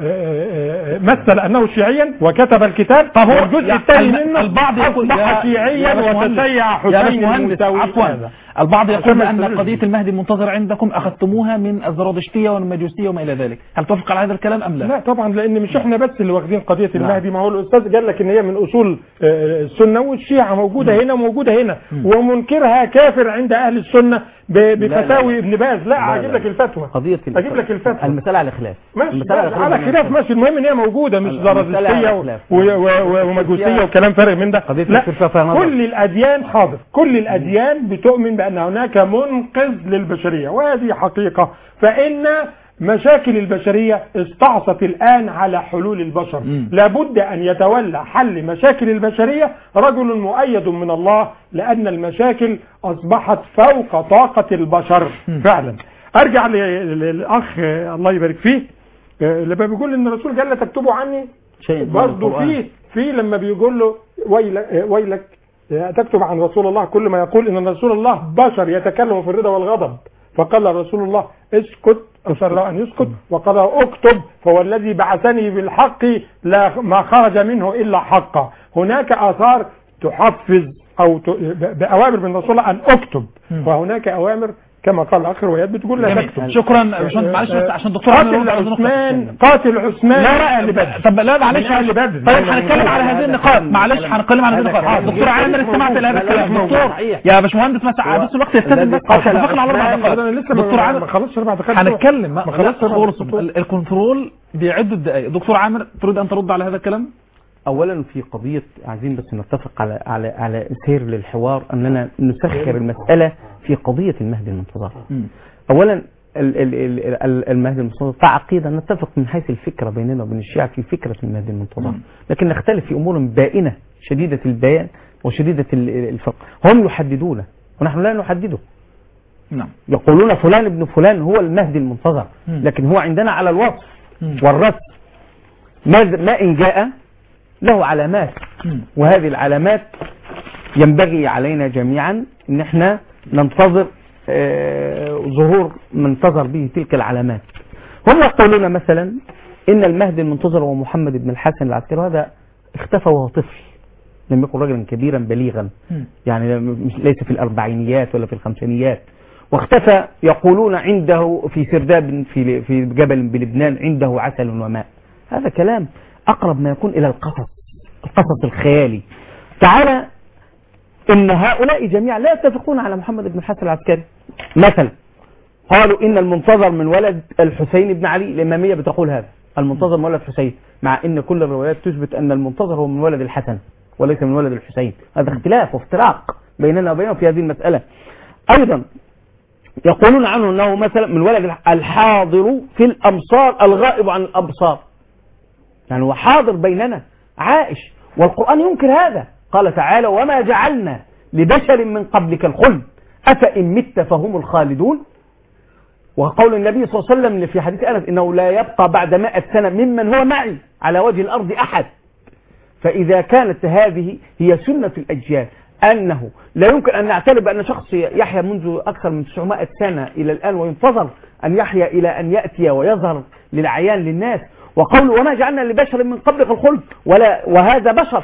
مثل أنه شيعيا وكتب الكتاب. طب هو الجزء الثاني منه البعض يقول أصبح شيعيا وتشيع حسين الموسوي. عفوا البعض يقول بأن قضية المهدي المنتظر عندكم أخذتموها من الزرادشتية والمجوسية وما إلى ذلك. هل توافق على هذا الكلام أم لا؟ لا طبعا، لأن مش احنا بس اللي واخدين قضية المهدي. ما هو الأستاذ قال لك إن هي من أصول السنة، والشيعة موجودة هنا وموجودة هنا، ومنكرها كافر عند أهل السنة بفتاوي ابن باز. لا أجيب لك الفتوى، قضية أجيب لك الفتوى. المسألة على خلاف، المسألة على خلاف ماشي. المهم إن هي موجودة، مش زرادشتية ومجوسية وكلام فارغ من ده. لا، كل الأديان حاضر، كل الأديان بتؤمن بأن هناك منقذ للبشرية، وهذه حقيقة. فإن مشاكل البشرية استعصت الآن على حلول البشر. م. لابد أن يتولى حل مشاكل البشرية رجل مؤيد من الله، لأن المشاكل أصبحت فوق طاقة البشر. م. فعلا. أرجع للأخ الله يبارك فيه لما بيقول إن الرسول قال لا تكتبوا عني شيء، برضه فيه في لما بيقول له ويلك, ويلك تكتب عن رسول الله كل ما يقول إن رسول الله بشر يتكلم في الرضا والغضب، فقال رسول الله اسكت أشار له أن يسكت، وقال اكتب فهو الذي بعثني بالحق لا ما خرج منه إلا حقا. هناك آثار تحفز أو بأوامر من رسول الله أن اكتب، وهناك أوامر كما قال الاخ روايات بتقول لا تكتب. شكرا يا باشمهندس. معلش بس عشان الدكتور قاتل عثمان قاتل عثمان لا لا اللي بدر. طب لا معلش اللي بدر. طيب هنتكلم على هذه النقاط. معلش هنتكلم على هذه النقاط. دكتور عامر استمعت الى هذا الكلام. دكتور يا باشمهندس مثلا بس الوقت يستاذن بس اتفقنا على اربع دقائق. دكتور عامر ما خلصش اربع دقائق هنتكلم ما خلصش. الكنترول بيعد الدقائق. دكتور عامر تريد ان ترد على هذا الكلام؟ اولا في قضيه عايزين بس نتفق على على على سير للحوار اننا نسخر المساله في قضيه المهدي المنتظر. اولا المهدي المنتظر كعقيده نتفق من حيث الفكره بيننا وبين الشيعة في فكره المهدي المنتظر، لكن نختلف في امور بائنه شديده البيان وشديده الفرق. هم يحددونه ونحن لا نحدده. نعم. يقولون فلان ابن فلان هو المهدي المنتظر، لكن هو عندنا على الوصف والرسم ما ما ان جاء له علامات، وهذه العلامات ينبغي علينا جميعا ان احنا ننتظر آه ظهور منتظر به تلك العلامات. هم يقولون مثلا ان المهدي المنتظر هو محمد بن الحسن العسكري، وهذا اختفى وهو طفل، لم يكن رجلا كبيرا بليغا، يعني ليس في الاربعينيات ولا في الخمسينيات، واختفى يقولون عنده في سرداب في في جبل بلبنان عنده عسل وماء. هذا كلام أقرب ما يكون إلى القصص القصص الخيالي. تعالى إن هؤلاء جميعا لا يتفقون على محمد بن الحسن العسكري. مثلا قالوا إن المنتظر من ولد الحسين بن علي، الإمامية بتقول هذا المنتظر من ولد حسين، مع إن كل الروايات تثبت أن المنتظر هو من ولد الحسن وليس من ولد الحسين. هذا اختلاف وافتراق بيننا وبينهم في هذه المسألة. أيضا يقولون عنه أنه مثلا من ولد الحاضر في الأمصار الغائب عن الأبصار، يعني هو حاضر بيننا عائش، والقرآن ينكر هذا. قال تعالى وما جعلنا لبشر من قبلك الخلد أفإن مت فهم الخالدون. وقول النبي صلى الله عليه وسلم في حديث أنس إنه لا يبقى بعد مائة سنة ممن هو معي على وجه الأرض أحد. فإذا كانت هذه هي سنة الأجيال أنه لا يمكن أن نعترف بأن شخص يحيا منذ أكثر من تسعمائة سنة إلى الآن وينتظر أن يحيا إلى أن يأتي ويظهر للعيان للناس. وقوله وما جعلنا لبشر من قبلك الخلد ولا وهذا بشر.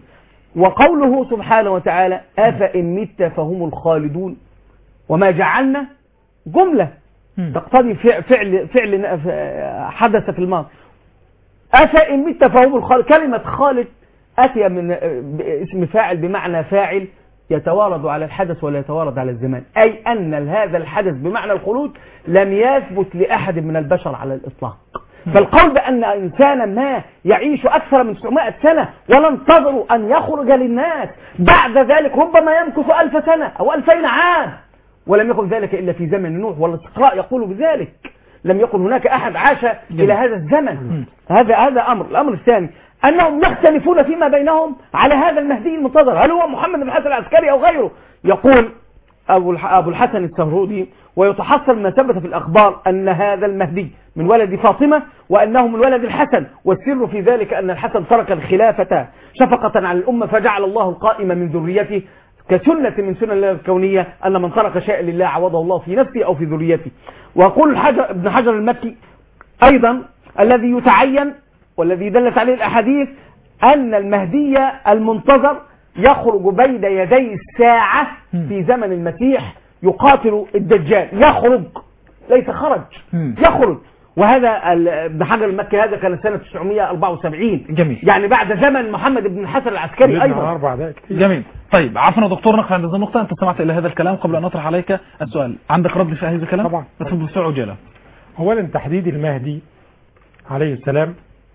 وقوله سبحانه وتعالى أفإن مت فهم الخالدون، وما جعلنا جملة تقتضي فعل فعل حدث في الماضي. أفإن مت فهم الخالد، كلمة خالد أتي من اسم فاعل بمعنى فاعل يتوارد على الحدث ولا يتوارد على الزمان، أي أن هذا الحدث بمعنى الخلود لم يثبت لأحد من البشر على الإطلاق. فالقول بأن إنسانا ما يعيش أكثر من تسعمائة سنة وننتظر أن يخرج للناس بعد ذلك ربما يمكث ألف سنة أو ألفين عام، ولم يكن ذلك إلا في زمن نوح، والاستقراء يقول بذلك، لم يكن هناك أحد عاش إلى هذا الزمن. هذا هذا أمر. الأمر الثاني أنهم يختلفون فيما بينهم على هذا المهدي المنتظر، هل هو محمد بن الحسن العسكري أو غيره. يقول أبو الحسن السهرودي ويتحصل ما ثبت في الأخبار أن هذا المهدي من ولد فاطمة وأنه من ولد الحسن، والسر في ذلك أن الحسن ترك الخلافة شفقة على الأمة فجعل الله القائمة من ذريته، كسنة من سنن الله الكونية أن من ترك شيئا لله عوضه الله في نفسه أو في ذريته. ويقول الحجر ابن حجر المكي أيضا الذي يتعين والذي دلت عليه الأحاديث أن المهدي المنتظر يخرج بين يدي الساعة في زمن المسيح يقاتل الدجال، يخرج ليس خرج، يخرج. وهذا ابن حجر المكي هذا كان سنة تسعمائة وأربعة وسبعين. جميل. يعني بعد زمن محمد بن الحسن العسكري أيضا. جميل. طيب عفوا دكتور نقف عند هذه النقطة. أنت استمعت إلى هذا الكلام قبل أن أطرح عليك السؤال، عندك رد في هذا الكلام؟ طبعا. بس بسرعة وجالة. أولا تحديد المهدي عليه السلام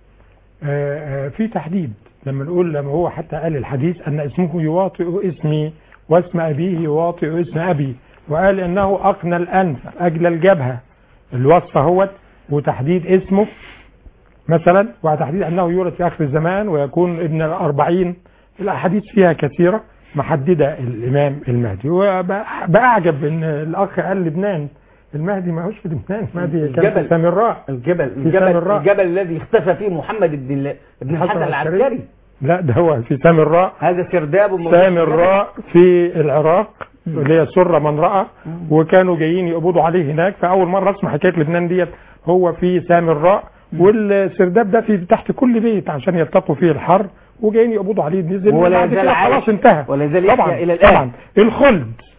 في تحديد، لما نقول لما هو حتى قال الحديث أن اسمه يواطئ اسمي واسم أبيه يواطئ اسم أبي، وقال أنه أقنى الأنف أجل الجبهة، الوصف هو وتحديد اسمه مثلا، وتحديد أنه يولد في آخر الزمان ويكون ابن الأربعين. الأحاديث فيها كثيرة محددة الإمام المهدي. وبأعجب أن الأخ قال لبنان، المهدي ما هوش في لبنان، المهدي كان في سامراء، الجبل الجبل, الجبل الذي اختفى فيه محمد بن بن الحسن العسكري. لا ده هو في سامراء، هذا سرداب سامراء في العراق اللي هي سرة من رأى، وكانوا جايين يقبضوا عليه هناك. فأول مرة اسمع حكاية لبنان ديت هو في سامراء، والسرداب ده في تحت كل بيت عشان يتقوا فيه الحر، وجايين يقبضوا عليه. نزل ولا يزال خلاص انتهى ولا يزال طبعا إلى الآن. طبعا الخلد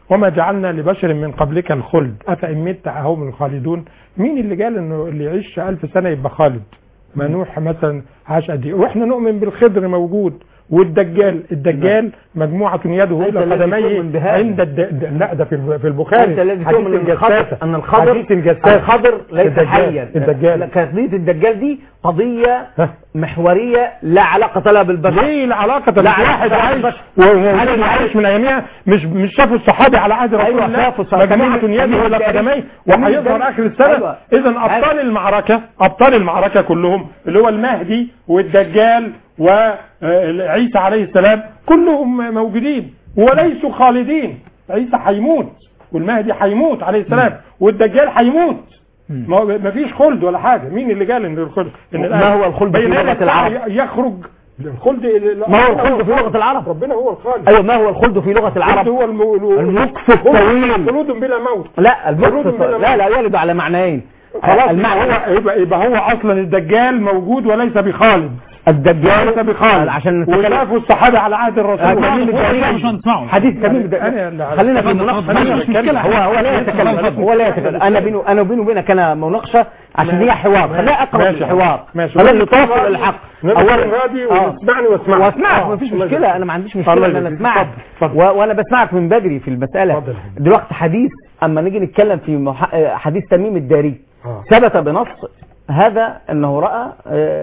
وما جعلنا لبشر من قبلك الخلد أفإن مت أهم الخالدون. مين اللي قال إنه اللي يعيش ألف سنة يبقى خالد؟ ما نوح مثلا عاش قد ايه، واحنا نؤمن بالخضر موجود والدجال. الدجال مجموعة يده إلى قدميه عند الد... لا ده في في البخاري. أنت الذي تؤمن أن الخضر الخضر ليس حيا. الدجال قضية الدجال دي قضية محورية لا علاقة لها بالبشر. ليه العلاقة؟ لا واحد عايش وهو عايش من أيامها، مش مش شافوا الصحابي على عهد رسول الله مجموعة يده إلى قدميه وهيظهر آخر السنة. إذا أبطال المعركة أبطال المعركة كلهم اللي هو المهدي والدجال وعيسى عليه السلام كلهم موجودين وليسوا خالدين. عيسى هيموت والمهدي هيموت عليه السلام والدجال هيموت. ما فيش خلد ولا حاجة. مين اللي قال ان الخلد؟ إن ما هو الخلد في لغة العرب؟ يخرج الخلد. ما هو الخلد في لغة العرب؟ ربنا هو الخالد. ايوه ما هو الخلد في لغة العرب؟ هو المكث الطويل. خلود بلا موت. لا المكث لا لا يرد على معنيين. خلاص المعنى يبقى يبقى هو اصلا الدجال موجود وليس بخالد. الدجال ليس بخالد عشان وشافوا الصحابه على عهد الرسول. حديث كريم. خلينا في المناقشه. هو هو لا يتكلم هو لا يتكلم. انا بينه انا وبينه وبينك انا مناقشه عشان هي حوار. خلينا اقرا الحوار. خلينا نتواصل الحق. اولا راضي واسمعني واسمعك واسمعك مفيش مشكله. انا ما عنديش مشكله ان انا اسمعك وانا بسمعك من بدري في المساله. دلوقتي حديث اما نيجي نتكلم في حديث تميم الداري ثبت بنص هذا انه راى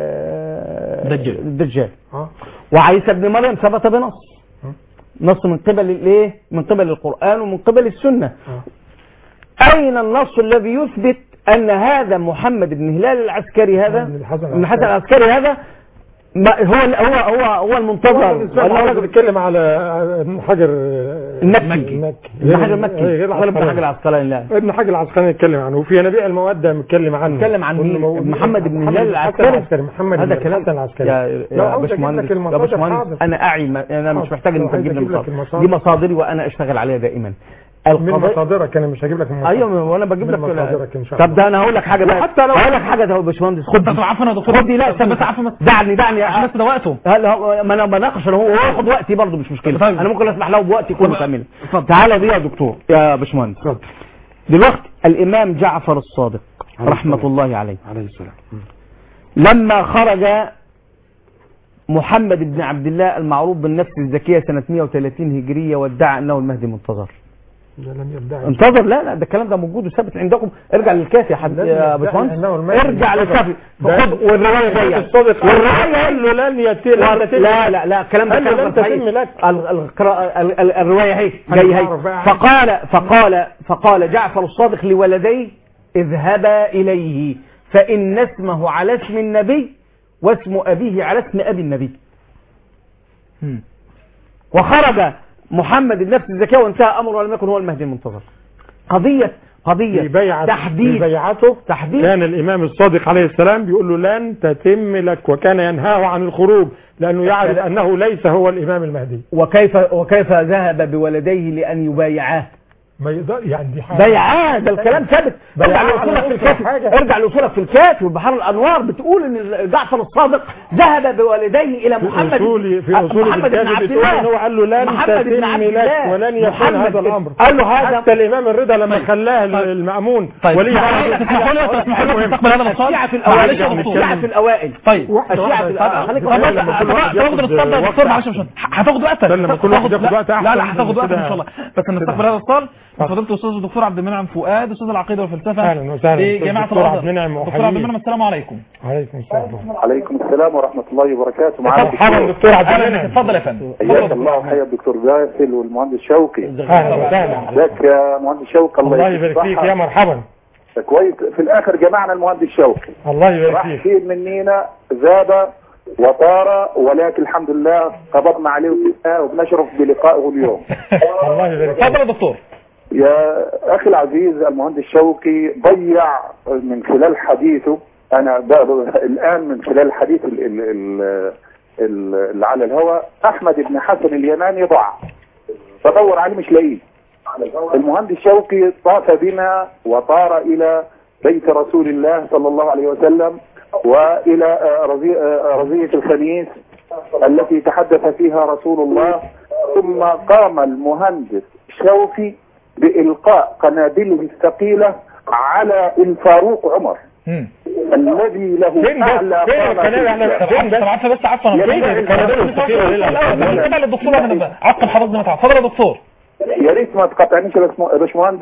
دجال الدجال. وعيسى ابن مريم ثبت بنص نص من قبل الايه من قبل القرآن ومن قبل السنة. اين النص الذي يثبت ان هذا محمد بن هلال العسكري هذا ابن حسن العسكري هذا هو هو هو هو المنتظر؟ الله بيتكلم على ابن حجر المكي. ابن حجر المكي غير ابن حجر العسقلاني. لا ابن حجر العسقلاني يتكلم عنه وفي نبيع المودة بيتكلم عنه. بيتكلم عن مين؟ محمد بن هلال العسكري. محمد هذا كلام العسكري. يا باشمهندس يا باشمهندس انا اعي انا مش محتاج ان انت تجيب لي مصادر. دي مصادري وانا اشتغل عليها دائما. من مصادرك انا مش هجيب لك المصادر. ايوه وانا بجيب لك مصادرك ان شاء الله. طب ده انا هقول لك حاجه بقى. حتى لو هقول لك حاجه ده يا باشمهندس. خد عفوا يا دكتور. خد دي لا بس عفوا دعني دعني بس ده وقته. ما انا بناقش انا هو ياخد وقتي برضه مش مشكله. انا ممكن اسمح له بوقتي كله كامل. تعالى دي يا دكتور يا باشمهندس. دلوقتي الامام جعفر الصادق رحمه الله عليه عليه السلام لما خرج محمد بن عبد الله المعروف بالنفس الزكيه سنه مئة وثلاثين هجريه وادعى انه المهدي منتظر. انتظر. لا لا ده الكلام ده موجود وثابت عندكم. ارجع للكافي يا حد يا باشمهندس. ارجع للكافي خد والروايه جايه والروايه قال له لن يتم. لا لا لا الكلام ده كلام صحيح. الروايه اهي جايه اهي. فقال فقال فقال جعفر الصادق لولديه اذهبا اليه فان اسمه على اسم النبي واسم ابيه على اسم ابي النبي. وخرج محمد النفس الزكية وانتهى أمره ولم يكن هو المهدي المنتظر. قضية قضية بيعة تحديد بيعته تحديد. كان الإمام الصادق عليه السلام بيقول له لن تتم لك وكان ينهاه عن الخروج لأنه يعرف أنه ليس هو الإمام المهدي. وكيف وكيف ذهب بولديه لأن يبايعاه؟ ما يقدر يعني دي حاجه بيعاه. ده الكلام ثابت. ارجع لاصولك في الكافي ارجع لاصولك في الكافي وبحر الانوار بتقول ان جعفر الصادق ذهب بوالديه الى محمد في اصول محمد بن عبد الله. هو قال له لن تتم لك ولن يكون هذا الامر. قال له هذا حتى الامام الرضا لما خلاه المأمون ولي تسمحوا لي تسمحوا لي نستقبل هذا الاتصال. الشيعة في الاوائل الشيعة في الاوائل طيب الشيعة في الاوائل خليك هتاخد الاتصال ده دكتور معلش مش هتاخد وقتك. لما كل واحد ياخد وقت لا لا هتاخد وقتك ان شاء الله. بس نستقبل هذا الاتصال. فضلت استاذ الدكتور عبد المنعم فؤاد استاذ العقيده والفلسفه اهلا وسهلا لجامعه دكتور عبد الازهر. المنعم دكتور عبد المنعم السلام عليكم. وعليكم السلام. عليكم السلام ورحمه الله وبركاته. معاك دكتور عبد المنعم. اتفضل يا فندم. حياك الله وحيا الدكتور باسل والمهندس شوقي. اهلا وسهلا. ازيك يا مهندس شوقي؟ الله يبارك فيك يا مرحبا. كويس في الاخر جمعنا المهندس شوقي. الله يبارك فيك. راح منينا ذاب وطار ولكن الحمد لله قبضنا عليه وبنشرف بلقائه اليوم. الله يبارك فيك. اتفضل يا دكتور. يا اخي العزيز المهندس شوقي ضيع من خلال حديثه. انا الان من خلال الحديث اللي على الهواء احمد بن حسن اليماني ضاع. بدور عليه مش لاقيه. المهندس شوقي طاف بنا وطار الى بيت رسول الله صلى الله عليه وسلم والى رزية الخميس التي تحدث فيها رسول الله. ثم قام المهندس شوقي بإلقاء قنابله الثقيلة على الفاروق عمر الذي له أعلى عفوا بس عفوا عفوا حضرتك ما تعرف. اتفضل يا دكتور. يا ريت ما تقطعنيش يا باشمهندس.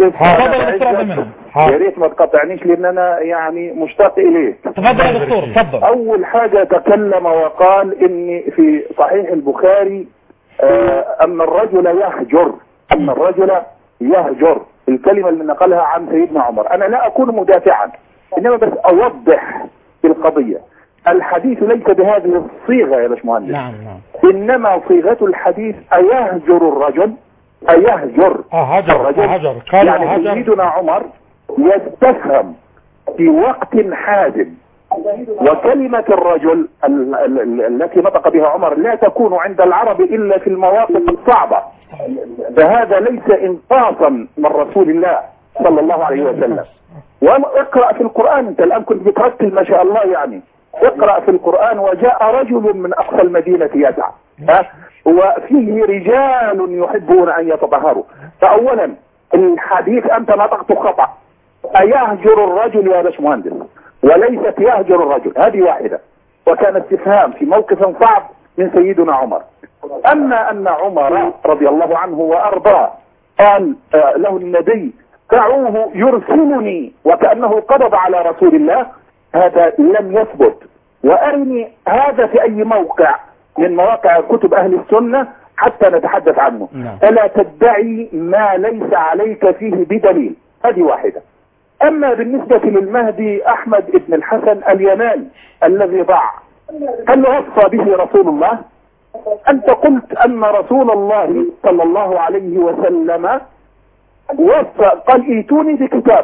يا ريت ما تقطعنيش لان انا يعني مشتاق اليك. تفضل يا دكتور تفضل. اول حاجه تكلم وقال ان في صحيح البخاري آه ان الرجل يهجر ان الرجل يهجر الكلمه اللي نقلها عن سيدنا عمر. انا لا اكون مدافعا انما بس اوضح القضيه. الحديث ليس بهذه الصيغه يا باشمهندس. نعم نعم. انما صيغه الحديث ايهجر الرجل أيهجر اه هجر الرجل هجر قال يعني هجر. سيدنا عمر يستفهم في وقت حازم. وكلمة الرجل ال ال ال التي نطق بها عمر لا تكون عند العرب إلا في المواقف الصعبة. فهذا ليس انقاصا من رسول الله صلى الله عليه وسلم. واقرأ في القرآن، انت الآن كنت بترتل ما شاء الله يعني. اقرأ في القرآن وجاء رجل من أقصى المدينة يسعى ها وفيه رجال يحبون أن يتطهروا. فأولا الحديث أنت نطقت خطأ. أيهجر الرجل يا باشمهندس وليست يهجر الرجل، هذه واحدة. وكان استفهام في موقف صعب من سيدنا عمر. أما أن عمر رضي الله عنه وأرضاه قال له النبي دعوه يرسلني وكأنه قبض على رسول الله، هذا لم يثبت. وأرني هذا في أي موقع من مواقع كتب أهل السنة حتى نتحدث عنه. ألا تدعي ما ليس عليك فيه بدليل. هذه واحدة. أما بالنسبة للمهدي أحمد بن الحسن اليماني الذي ضاع، هل وصى به رسول الله؟ أنت قلت أن رسول الله صلى الله عليه وسلم وصى قال ايتوني بكتاب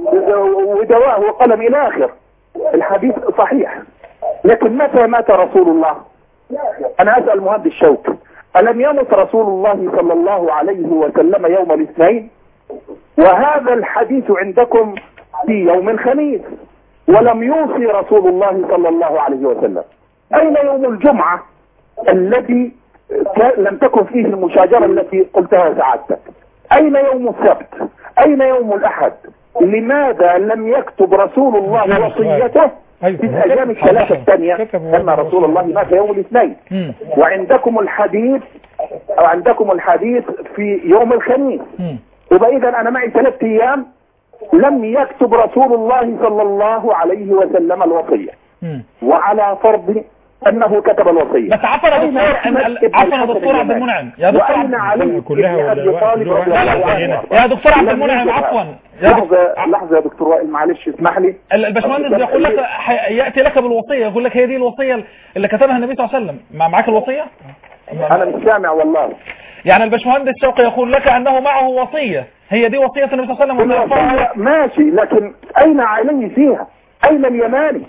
ودواء وقلم إلى آخر. الحديث صحيح، لكن متى مات رسول الله؟ أنا أسأل مهندس الشوك، ألم يمت رسول الله صلى الله عليه وسلم يوم الاثنين؟ وهذا الحديث عندكم في يوم الخميس، ولم يوصي رسول الله صلى الله عليه وسلم. أين يوم الجمعة الذي لم تكن فيه المشاجرة التي قلتها سعادتك؟ أين يوم السبت؟ أين يوم الأحد؟ لماذا لم يكتب رسول الله وصيته في الأيام الثلاثة الثانية أن رسول الله مات يوم الاثنين؟ وعندكم الحديث أو عندكم الحديث في يوم الخميس. يبقى إذا أنا معي ثلاث أيام لم يكتب رسول الله صلى الله عليه وسلم الوصية. وعلى فرض أنه كتب الوصية. بس عفوا يا دكتور عفوا يا دكتور عبد المنعم يا دكتور وأين علي كلها أبي طالب رضي الله عنه؟ يا دكتور عبد المنعم عفوا لحظة لحظة يا دكتور وائل معلش اسمح لي. الباشمهندس يقول لك يأتي لك بالوصية، يقول لك هي دي الوصية اللي كتبها النبي صلى الله عليه وسلم. معاك الوصية؟ أنا مش سامع والله. يعني الباشمهندس شوقي يقول لك أنه معه وصية، هي دي وصية النبي صلى الله عليه وسلم. ماشي، لكن أين علي فيها؟ أين اليماني؟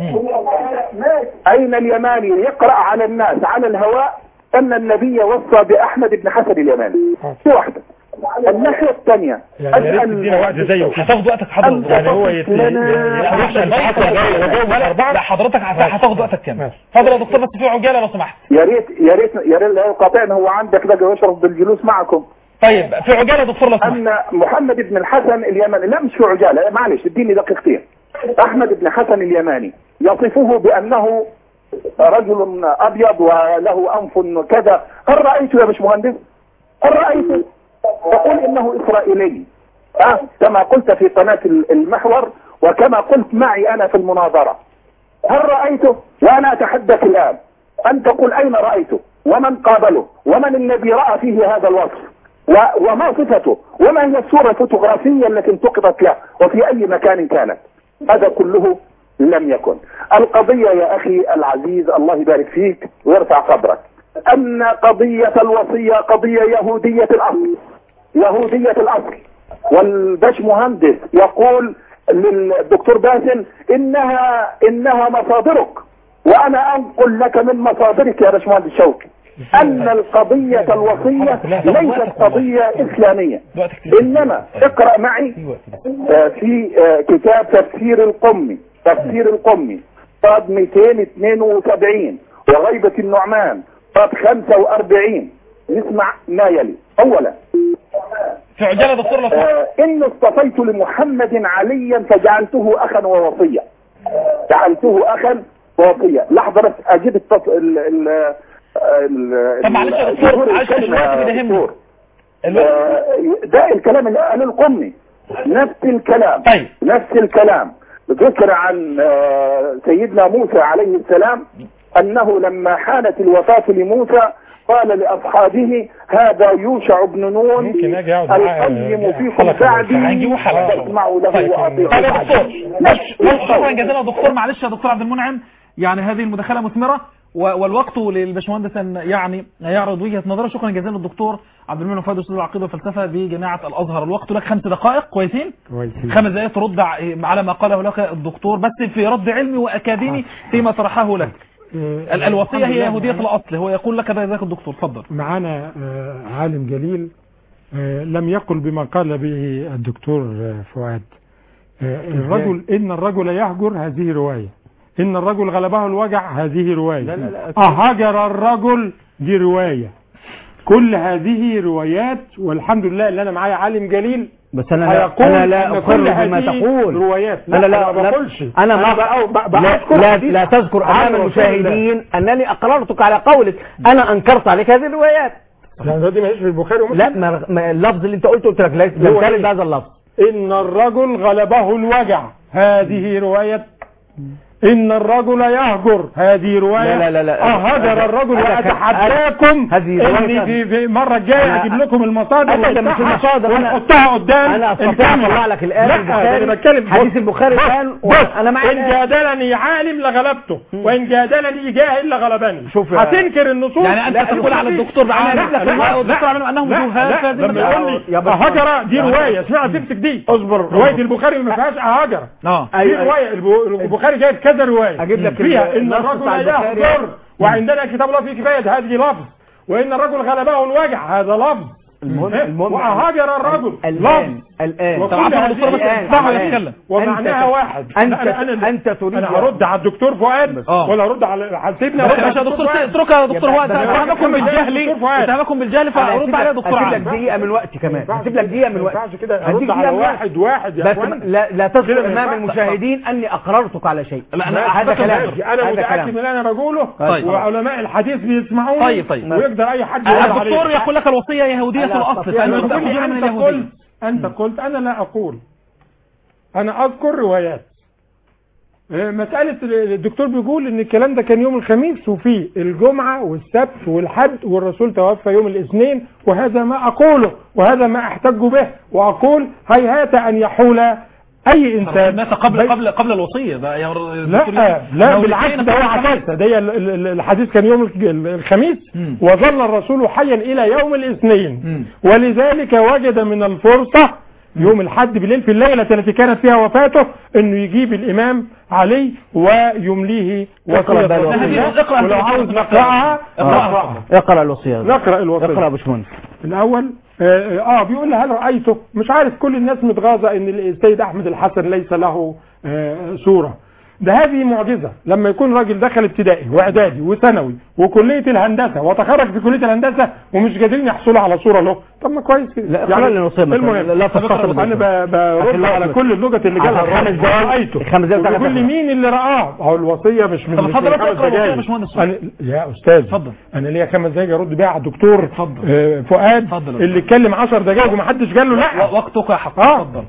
أين اليماني يقرأ على الناس على الهواء أن النبي وصى بأحمد بن حسن اليماني؟ في واحدة. الناحية الثانية أسأل وقت زيه هتاخد وقتك حضرتك يعني هو لا حضرتك هتاخد وقتك كام؟ اتفضل يا دكتور بس في عجالة لو سمحت. يا ريت يا ريت يا ريت لو قاطعنا هو عندك بقى يشرف بالجلوس معكم. طيب في عجالة يا دكتور لو سمحت. أن محمد بن الحسن اليماني، لا مش في عجالة معلش اديني دقيقتين. أحمد بن حسن اليماني يصفه بأنه رجل أبيض وله أنف كذا. هل رأيته يا باشمهندس؟ هل رأيته؟ تقول إنه إسرائيلي أه؟ كما قلت في قناة المحور وكما قلت معي أنا في المناظرة. هل رأيته؟ وأنا أتحدث الآن. أن تقول أين رأيته ومن قابله ومن الذي رأى فيه هذا الوصف وما صفته وما هي الصورة الفوتوغرافية التي انتقدت له وفي أي مكان كانت. هذا كله لم يكن. القضية يا أخي العزيز الله يبارك فيك ويرفع قدرك أن قضية الوصية قضية يهودية الأصل، يهودية الأصل. والباش مهندس يقول للدكتور باسل إنها إنها مصادرك، وأنا أنقل لك من مصادرك يا باش مهندس شوقي أن القضية الوصية ليست قضية إسلامية. إنما اقرأ معي في كتاب تفسير القمي، تفسير القمي صاد مئتين واثنين وسبعين وغيبة النعمان صاد خمسة وأربعين نسمع ما يلي. اولا في عجاله دكتور لطيف. آه إن اصطفيت لمحمد عليا فجعلته أخا ووصيا. جعلته أخا ووصيا. لحظة بس أجيب التص... ال ال ال طب معلش يا دكتور، معلش مش وقت بيدهمني. ده الكلام اللي قاله القمي، نفس الكلام. طيب. نفس الكلام ذكر عن سيدنا موسى عليه السلام أنه لما حانت الوفاة لموسى قال لأصحابه هذا يوشع بن نون القيم فيكم بعدي فاسمعوا له وأطيعوا. طيب يا دكتور، شكرا جزيلا دكتور. معلش يا دكتور عبد المنعم، يعني هذه المداخلة مثمرة والوقت للباشمهندس ان يعني يعرض وجهة نظره. شكرا جزيلا للدكتور عبد المنعم فؤاد استاذ العقيدة والفلسفة بجامعة الازهر. الوقت لك خمس دقائق. كويسين؟ كويسين. خمس دقائق ترد على ما قاله لك الدكتور، بس في رد علمي واكاديمي فيما طرحه لك. الوصية هي يهودية الأصل، هو يقول لك كذا ذاك الدكتور. تفضل. معنا عالم جليل لم يقل بما قال به الدكتور فؤاد. الرجل إن الرجل يهجر هذه رواية، إن الرجل غلبه الوجع هذه رواية، أهجر الرجل دي رواية. كل هذه روايات، والحمد لله اللي أنا معايا عالم جليل. بس انا لا انا لا اقر بما تقول. روايات. لا انا لا ما بقولش. انا ما لا, لا, لا تذكر امام المشاهدين انني اقررتك على قولك. انا انكرت عليك هذه الروايات. يعني دي ما هيش في البخاري ومسلم. لا ما اللفظ اللي انت قلته قلت لك ليس بمثال بهذا اللفظ. ان الرجل غلبه الوجع هذه رواية. إن الرجل يهجر هذه رواية. لا لا لا أهجر الرجل وأتحداكم إني في مرة الجاية أجيب لكم المصادر ونحطها قدام. أنا أستطيع أطلع لك الآن. لا أنا بتكلم حديث البخاري الآن. أنا معي. إن جادلني عالم لغلبته وإن جادلني جاهل لغلبني. هتنكر النصوص. يعني أنت تقول على الدكتور الدكتور عنه أنه جوهر. لما يقول لي أهجر دي رواية اسمها تمسك دي. اصبر. رواية البخاري ما فيهاش أهجر. دي رواية البخاري جايب كذا رواية اجيب لك فيها ان الرجل يهجر وعندنا كتاب الله فيه كفاية هذه لفظ، وان الرجل غلبه الوجع هذا لفظ. المهم وهاجر الرجل الان الان الان ومعناها واحد. انت انت تريد انا هرد على الدكتور فؤاد ولا هرد على سيدنا يا دكتور؟ اتركها يا دكتور فؤاد. اتهمكم بالجهل اتهمكم بالجهل فارد على دكتور عادل. هسيب لك دقيقه من وقتي كمان. هسيب لك دقيقه من وقتي. ما ينفعش كده ارد على واحد واحد يا اخوان. لا لا تذكر امام المشاهدين اني اقررتك على شيء. هذا كلام انا متاكد من اللي انا بقوله وعلماء الحديث بيسمعوني. طيب طيب ويقدر اي حد يقول عليه. الدكتور يقول لك الوصيه يهوديه الاصل. أنت قلت أنت قلت أنا لا أقول، أنا أذكر روايات. مسألة الدكتور بيقول إن الكلام ده كان يوم الخميس وفي الجمعة والسبت والحد والرسول توفى يوم الاثنين، وهذا ما أقوله وهذا ما أحتج به، وأقول هيهات أن يحول أي إنسان مات قبل قبل قبل الوصية. ده يا لا لا بالعكس، ده هو حديث ده الحديث كان يوم الخميس وظل الرسول حيا إلى يوم الاثنين، ولذلك وجد من الفرصة يوم الحد بالليل في الليلة التي كانت فيها وفاته انه يجيب الامام علي ويمليه وصية. ولو عاوز نقرأها اقرأها. اقرأ الوصية. نقرأ الوصية. اقرأ باشمهندس. الاول اه, آه بيقول لي هل رأيته؟ مش عارف، كل الناس متغاظة ان السيد احمد الحسن ليس له آه صورة. ده هذه معجزة لما يكون راجل دخل ابتدائي واعدادي وثانوي وكلية الهندسة وتخرج في كلية الهندسة ومش قادرين يحصلوا على صورة له. طب ما كويس كده. لا يعني المهم لا تستطرد. انا برد على كل اللغة اللي جالها خمس دقايق. خمس دقايق. بيقول لي مين اللي رآه؟ هو الوصية مش من خمس دقايق. يا استاذ اتفضل. انا ليا خمس دقايق ارد بيها على الدكتور فؤاد اللي اتكلم عشر دقايق وما حدش قال له لا. وقتك يا حق. اتفضل.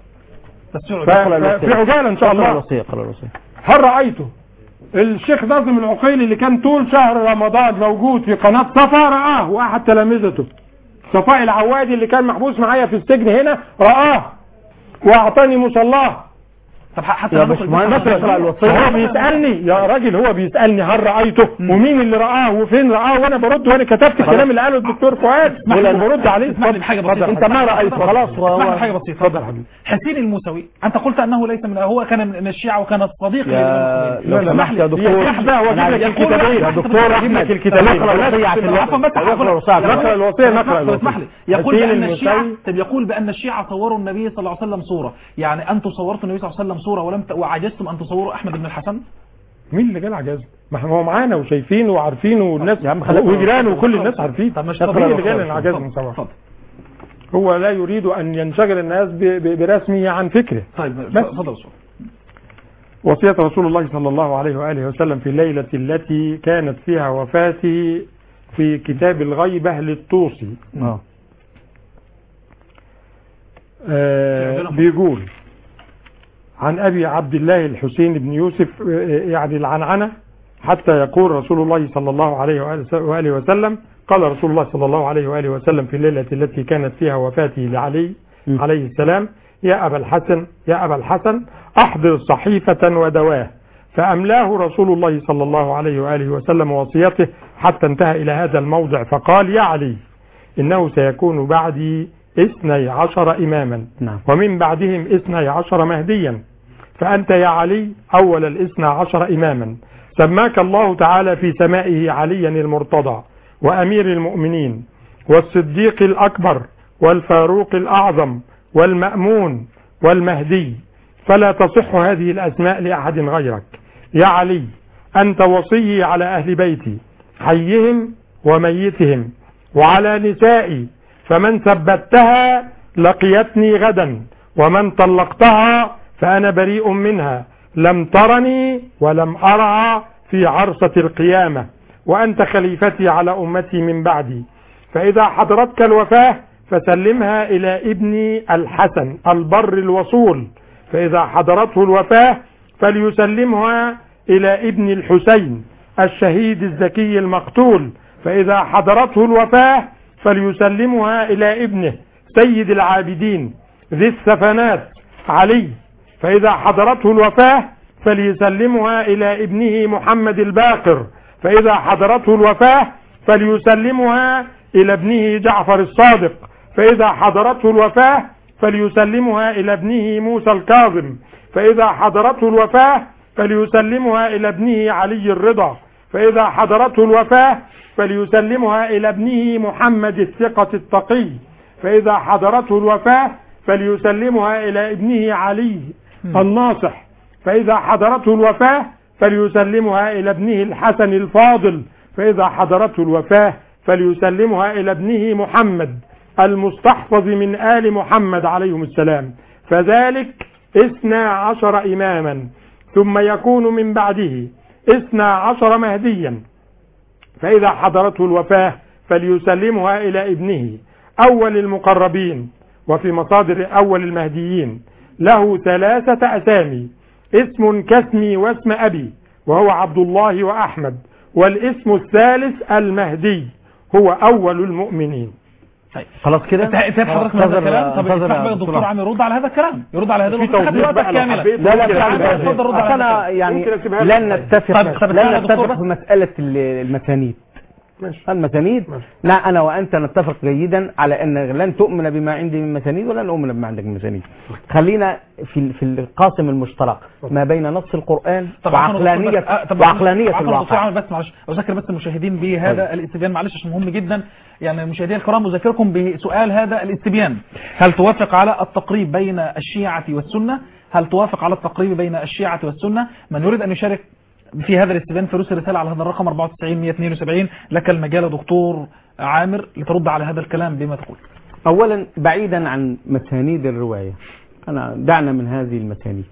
في عجالة ان شاء الله. الوصية. قرأ الوصية. هل رأيته الشيخ ناظم العقيلي اللي كان طول شهر رمضان موجود في قناة صفا رآه، واحد تلامذته صفاء العوادي اللي كان محبوس معايا في السجن هنا رآه واعطاني مصلاه. طب حتى يا باشمهندس اقرا الوصيه. هو بيسالني يا راجل، هو بيسالني هل رايته ومين اللي رآه وفين رآه، وانا برد وانا كتبت الكلام اللي قاله الدكتور فؤاد وبرد عليه. اتفضل. حاجه بسيطه. انت ما رايته خلاص. هو حاجه بسيطه. اتفضل حبيبي. حسين الموسوي انت قلت انه ليس من هو كان من الشيعه وكان صديق للمسلمين. لا سمحت يا دكتور لحظه واجيب لك الكتابين يا دكتور، اجيب لك الكتابين. نقرا الوصيه عشان عفوا بس نقرا الوصيه. نقرا اسمح لي. يقول بان الشيعه طب يقول بان الشيعه صوروا النبي صلى الله عليه وسلم صوره، يعني انتم صورتوا النبي صلى الله عليه وسلم صوره ولم عجزتم ان تصوروا احمد بن الحسن؟ مين اللي قال عجزنا؟ ما هو معانا وشايفينه وعارفينه والناس وجيرانه وكل الناس عارفين. طب مش مين اللي قال ان عجزنا سوا؟ هو لا يريد ان ينشغل الناس برسمه عن فكره. طيب اتفضل. وصية رسول الله صلى الله عليه وآله وسلم في الليلة التي كانت فيها وفاته في كتاب الغيبة للطوسي. اه آه بيقول عن أبي عبد الله الحسين بن يوسف، يعني العنعنة، حتى يقول رسول الله صلى الله عليه وآله وسلم: قال رسول الله صلى الله عليه وآله وسلم في الليلة التي كانت فيها وفاته لعلي م. عليه السلام: يا أبا الحسن يا أبا الحسن أحضر صحيفة ودواه. فأملاه رسول الله صلى الله عليه وآله وسلم وصيته حتى انتهى إلى هذا الموضع، فقال: يا علي، إنه سيكون بعدي اثني عشر إماما، نعم. ومن بعدهم اثني عشر مهديا، فأنت يا علي أول الاثنى عشر إماما. سماك الله تعالى في سمائه عليا المرتضى وأمير المؤمنين والصديق الأكبر والفاروق الأعظم والمأمون والمهدي، فلا تصح هذه الأسماء لأحد غيرك. يا علي، أنت وصي على أهل بيتي حيهم وميتهم وعلى نسائي، فمن ثبتها لقيتني غدا، ومن طلقتها فأنا بريء منها، لم ترني ولم أرها في عرصة القيامة، وأنت خليفتي على أمتي من بعدي، فإذا حضرتك الوفاة فسلمها إلى ابني الحسن البر الوصول، فإذا حضرته الوفاة فليسلمها إلى ابن الحسين الشهيد الزكي المقتول، فإذا حضرته الوفاة فليسلمها إلى ابنه سيد العابدين ذي السفنات علي، فإذا حضرته الوفاة فليسلمها إلى ابنه محمد الباقر، فإذا حضرته الوفاة فليسلمها إلى ابنه جعفر الصادق، فإذا حضرته الوفاة فليسلمها إلى ابنه موسى الكاظم، فإذا حضرته الوفاة فليسلمها إلى ابنه علي الرضا، فإذا حضرته الوفاة فليسلمها إلى ابنه محمد الثقة التقي، فإذا حضرته الوفاة فليسلمها إلى ابنه علي الناصح، فإذا حضرته الوفاة فليسلمها إلى ابنه الحسن الفاضل، فإذا حضرته الوفاة فليسلمها إلى ابنه محمد المستحفظ من آل محمد عليهم السلام، فذلك اثنى عشر إماما، ثم يكون من بعده اثنى عشر مهديا، فإذا حضرته الوفاة فليسلمها إلى ابنه أول المقربين، وفي مصادر أول المهديين له ثلاثة أسامي: اسم كاسمي واسم أبي وهو عبد الله وأحمد، والاسم الثالث المهدي هو أول المؤمنين. طيب خلاص كده انتهت حضرتك من هذا الكلام. طب اسمح بقى الدكتور عامر يرد على هذا الكلام، يرد على هذا الكلام كاملا. لا لا اتفضل رد على هذا. يعني لن نتفق لن نتفق في مسألة المسانيد. المسانيد لا، انا وانت نتفق جيدا على ان لن تؤمن بما عندي من مسانيد ولن اؤمن بما عندك من مسانيد. خلينا في في القاسم المشترك ما بين نص القرآن وعقلانية وعقلانية الواقع. بس معلش اذكر بس المشاهدين بهذا الاستبيان، معلش عشان مهم جدا. يعني المشاهدين الكرام اذكركم بسؤال هذا الاستبيان: هل توافق على التقريب بين الشيعة والسنة؟ هل توافق على التقريب بين الشيعة والسنة؟ من يريد ان يشارك في هذا الاستبيان فيرسل رسالة على هذا الرقم أربعة وتسعين مئة واثنين وسبعين. لك المجال دكتور عامر لترد على هذا الكلام بما تقول. أولا بعيدا عن مسانيد الرواية، أنا دعنا من هذه المسانيد.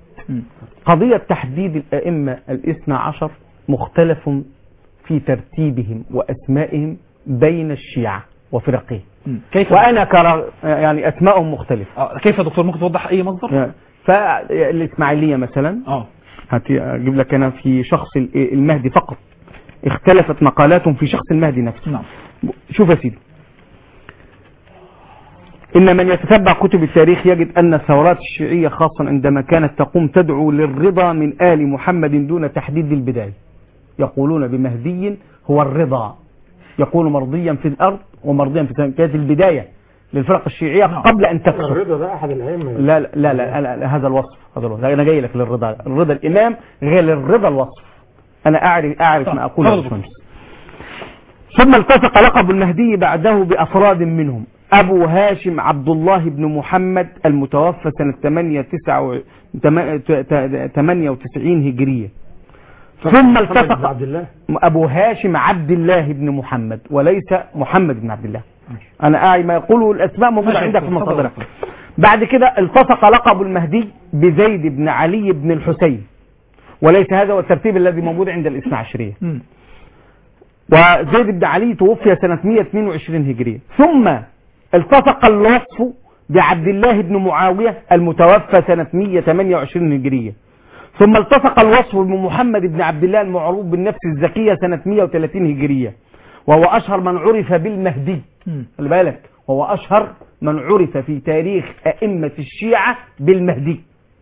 قضية تحديد الأئمة الاثنى عشر مختلف في ترتيبهم وأسمائهم بين الشيعة وفرقهم. كيف وأنا كرا يعني أسمائهم مختلفة. كيف يا دكتور؟ ممكن توضح أي مصدر؟ فالإسماعيلية مثلا، اه هجيب لك أنا في شخص المهدي فقط اختلفت مقالاتهم في شخص المهدي نفسه. نعم. شوف يا سيدي، إن من يتتبع كتب التاريخ يجد أن الثورات الشيعية خاصة عندما كانت تقوم تدعو للرضا من آل محمد دون تحديد البداية. يقولون بمهدي هو الرضا، يكون مرضيا في الأرض ومرضيا في السماء. كانت البداية للفرق الشيعية قبل أن تكثر. الرضا ده أحد الأئمة. لا لا لا, لا, لا, لا هذا الوصف، هذا الوصف. أنا جاي لك للرضا. الرضا الإمام غير الرضا الوصف. أنا أعرف أعرف ما أقوله. ثم التصق لقب المهدي بعده بأفراد منهم: أبو هاشم عبد الله بن محمد المتوفى سنة ثمانية وتسعين هجرية، ثم التصق عبد الله أبو هاشم عبد الله بن محمد وليس محمد بن عبد الله. أنا أعي ما يقوله الأسماء موجودة عندك في المصادر. بعد كده التصق لقب المهدي بزيد بن علي بن الحسين وليس هذا هو الترتيب الذي موجود عند الاثنى عشرية. وزيد بن علي توفي سنة مئة واثنين وعشرين هجرية. ثم التصق الوصف بعبد الله بن معاوية المتوفى سنة مئة وثمانية وعشرين هجرية. ثم التصق الوصف بمحمد بن عبد الله المعروف بالنفس الزكية سنة مئة وثلاثين هجرية، وهو أشهر من عرف بالمهدي. خلي بالك، وهو أشهر من عرف في تاريخ أئمة الشيعة بالمهدي.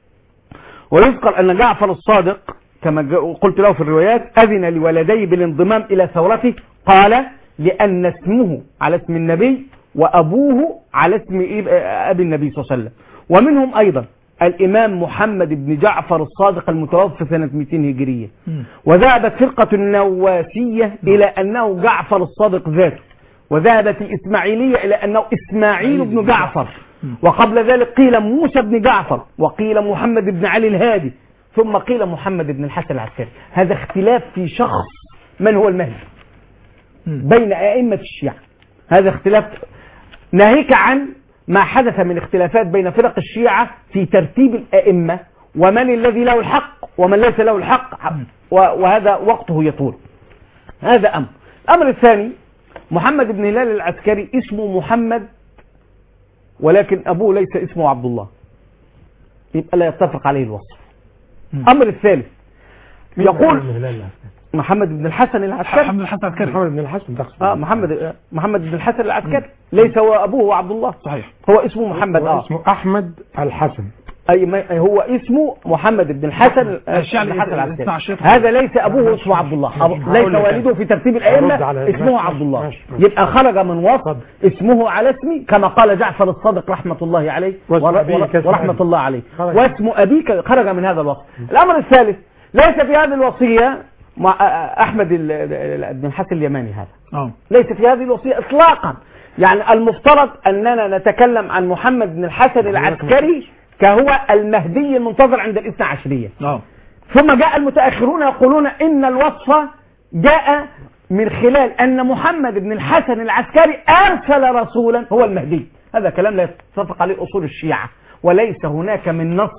ويذكر أن جعفر الصادق كما قلت له في الروايات أذن لولديه بالانضمام إلى ثورته، قال لأن اسمه على اسم النبي وأبوه على اسم أبي النبي صلى الله عليه وسلم. ومنهم أيضا الإمام محمد بن جعفر الصادق المتوفى سنة مئتين هجرية. وذهبت فرقة النواسية إلى أنه جعفر الصادق ذاته، وذهبت الإسماعيلية إلى أنه إسماعيل بن جعفر، وقبل ذلك قيل موسى بن جعفر، وقيل محمد بن علي الهادي، ثم قيل محمد بن الحسن العسكري. هذا اختلاف في شخص من هو المهدي بين أئمة الشيعة. هذا اختلاف ناهيك عن ما حدث من اختلافات بين فرق الشيعة في ترتيب الأئمة ومن الذي له الحق ومن ليس له الحق، وهذا وقته يطول. هذا أمر. الأمر الثاني، محمد بن هلال العسكري اسمه محمد ولكن أبوه ليس اسمه عبد الله، يبقى لا يتفق عليه الوصف. الأمر الثالث يقول محمد بن الحسن العسكري. محمد الحسن العسكري. محمد بن الحسن اه محمد محمد بن الحسن العسكري ليس هو ابوه عبد الله. صحيح. هو اسمه محمد. اه اسمه احمد الحسن. اي ما هو اسمه محمد بن الحسن العسكري. هذا ليس ابوه اسمه عبد الله، ليس والده في ترتيب الائمه اسمه عبد الله. يبقى خرج من وسط اسمه على اسمي كما قال جعفر الصادق رحمه الله عليه ورحمه الله عليه، واسم ابيك خرج من هذا الوصف. الامر الثالث، ليس في هذه الوصيه مع احمد بن الحسن اليماني، هذا ليس في هذه الوصيه اطلاقا. يعني المفترض اننا نتكلم عن محمد بن الحسن العسكري كهو المهدي المنتظر عند الاثنى عشرية. ثم جاء المتأخرون يقولون إن الوصف جاء من خلال أن محمد بن الحسن العسكري أرسل رسولا هو المهدي. هذا كلام لا يتفق عليه أصول الشيعة، وليس هناك من نص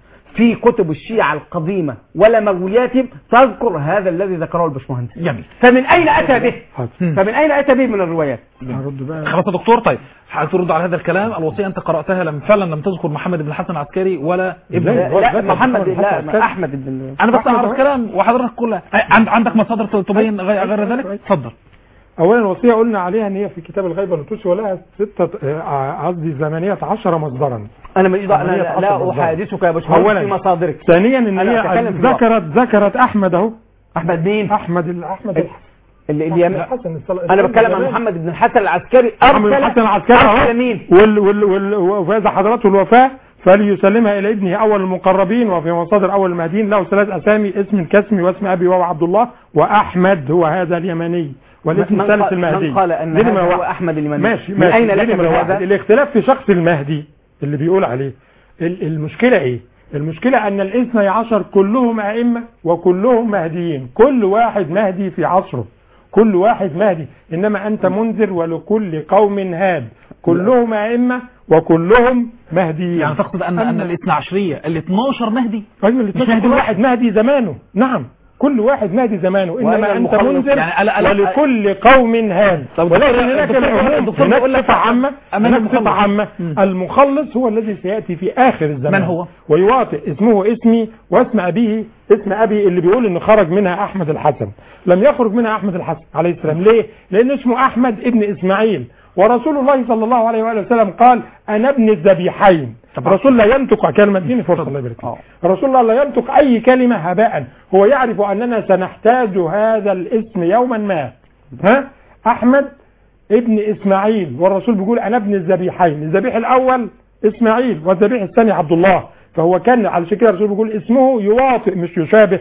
في كتب الشيعة القديمة ولا مروياتهم تذكر هذا الذي ذكره البشمهندس. جميل. فمن أين أتى به؟ فمن أين أتى به من الروايات؟ خلاص يا دكتور. طيب هترد على هذا الكلام. الوصية أنت قرأتها لم فعلا لم تذكر محمد بن الحسن العسكري ولا ابن لا, لا محمد لا أحمد بن. أنا بس أعرف كلام وحضرتك كلها عندك مصادر تبين غير ذلك؟ اتفضل. أولا الوصية قلنا عليها أن هي في كتاب الغيبة النطوسي ولها ستة قصدي ثمانية عشر مصدرا. أنا ماليش دعوة، أنا لا أحادثك يا باشمهندس في مصادرك. ثانيا أن هي ذكرت ذكرت أحمد أهو. أحمد مين؟ أحمد أحمد اللي اللي أنا بتكلم عن محمد بن الحسن العسكري. محمد بن الحسن العسكري أهو. مين؟ وال وال وال وإذا حضرته الوفاة فليسلمها إلى ابنه أول المقربين، وفي مصادر أول المهديين له ثلاث أسامي، اسم كاسمي واسم أبي وهو عبد الله، وأحمد هو هذا اليماني، والاسم الثالث المهدي. من قال أن هذا هو أحمد اليماني؟ ماشي من أين لك هذا؟ الاختلاف في شخص المهدي اللي بيقول عليه. المشكلة إيه؟ المشكلة أن الاثني عشر كلهم أئمة وكلهم مهديين، كل واحد مهدي في عصره، كل واحد مهدي، إنما أنت منذر ولكل قوم هاد، كلهم أئمة وكلهم مهديين. يعني تقصد أن أن الاثنى عشرية ال اثناشر مهدي؟ أيوة ال اثناشر كل واحد مهدي زمانه. نعم كل واحد مهدي زمانه، إنما أنت منذر يعني ولكل قوم هاد. ولكن هناك العموم، هناك صفة عامة، هناك صفة عامة. المخلص هو الذي سيأتي في آخر الزمان. من هو؟ ويواطئ اسمه اسمي واسم أبيه اسم أبي، اللي بيقول إن خرج منها أحمد الحسن. لم يخرج منها أحمد الحسن عليه السلام. ليه؟ لأن اسمه أحمد ابن إسماعيل، ورسول الله صلى الله عليه وآله وسلم قال أنا ابن الذبيحين. الرسول لا ينطق كلمة، دين فرصة الله يبارك فيك. الرسول الله لا ينطق أي كلمة هباء، هو يعرف أننا سنحتاج هذا الاسم يوما ما. ها؟ أحمد ابن إسماعيل، والرسول بيقول أنا ابن الذبيحين، الذبيح الأول إسماعيل والذبيح الثاني عبد الله، فهو كان على شكل الرسول بيقول اسمه يواطئ مش يشابه.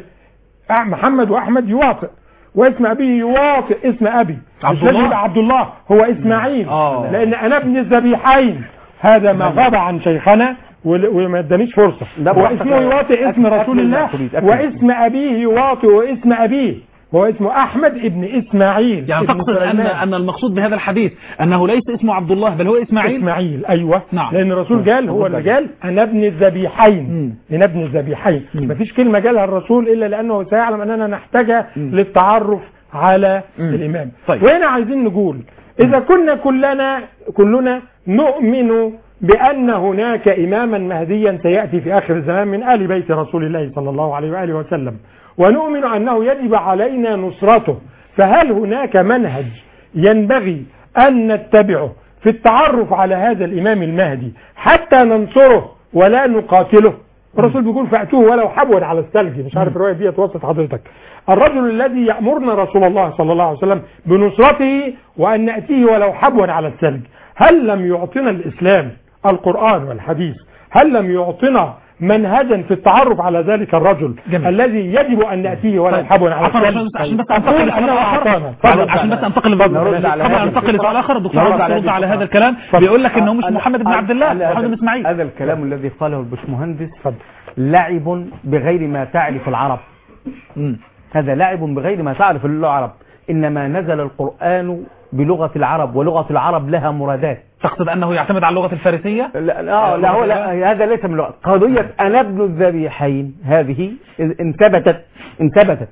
محمد وأحمد يواطئ، واسم أبيه يواطئ اسم أبي، مش لازم يبقى عبد الله، هو إسماعيل. آه. لأن أنا ابن الذبيحين، هذا ما غاب عن شيخنا وما ادانيش فرصه. ده هو اسمه يواطئ اسم رسول الله، واسم ابيه يواطئ اسم ابيه، هو اسمه احمد ابن اسماعيل. يعني تقصد ان ان المقصود بهذا الحديث انه ليس اسمه عبد الله بل هو اسماعيل؟ اسماعيل ايوه. نعم. لان الرسول قال، هو اللي قال انا ابن الذبيحين، انا ابن الذبيحين. مفيش كلمه قالها الرسول الا لانه سيعلم اننا نحتاج للتعرف على مم. الامام. طيب. وهنا عايزين نقول اذا كنا كلنا كلنا نؤمن بان هناك اماما مهديا سياتي في اخر الزمان من ال بيت رسول الله صلى الله عليه واله وسلم، ونؤمن أنه يجب علينا نصرته، فهل هناك منهج ينبغي أن نتبعه في التعرف على هذا الإمام المهدي حتى ننصره ولا نقاتله؟ الرسول بيقول فأتوه ولو حبوا على الثلج. مش عارف الرواية دي توصلت حضرتك. الرجل الذي يأمرنا رسول الله صلى الله عليه وسلم بنصرته وأن نأتيه ولو حبوا على الثلج، هل لم يعطنا الإسلام القرآن والحديث، هل لم يعطنا منهجا في التعرف على ذلك الرجل جميل. الذي يجب ان ناتيه ولا يحبون على عشان عشان بس انتقل لسؤال عشان بس انتقل قبل انتقل لسؤال اخر. الدكتور رد على هذا الكلام، بيقول لك انه مش محمد بن عبد الله، محمد بن اسماعيل. هذا الكلام الذي قاله الباشمهندس لعب بغير ما تعرف العرب. هذا لعب بغير ما تعرف العرب، انما نزل القرآن بلغة العرب، ولغة العرب لها مرادات. تقصد انه يعتمد على اللغة الفارسية؟ لا لا, لا هو لا، هذا ليس من اللغة. قضية انا ابن الذبيحين هذه ان ثبتت ان ثبتت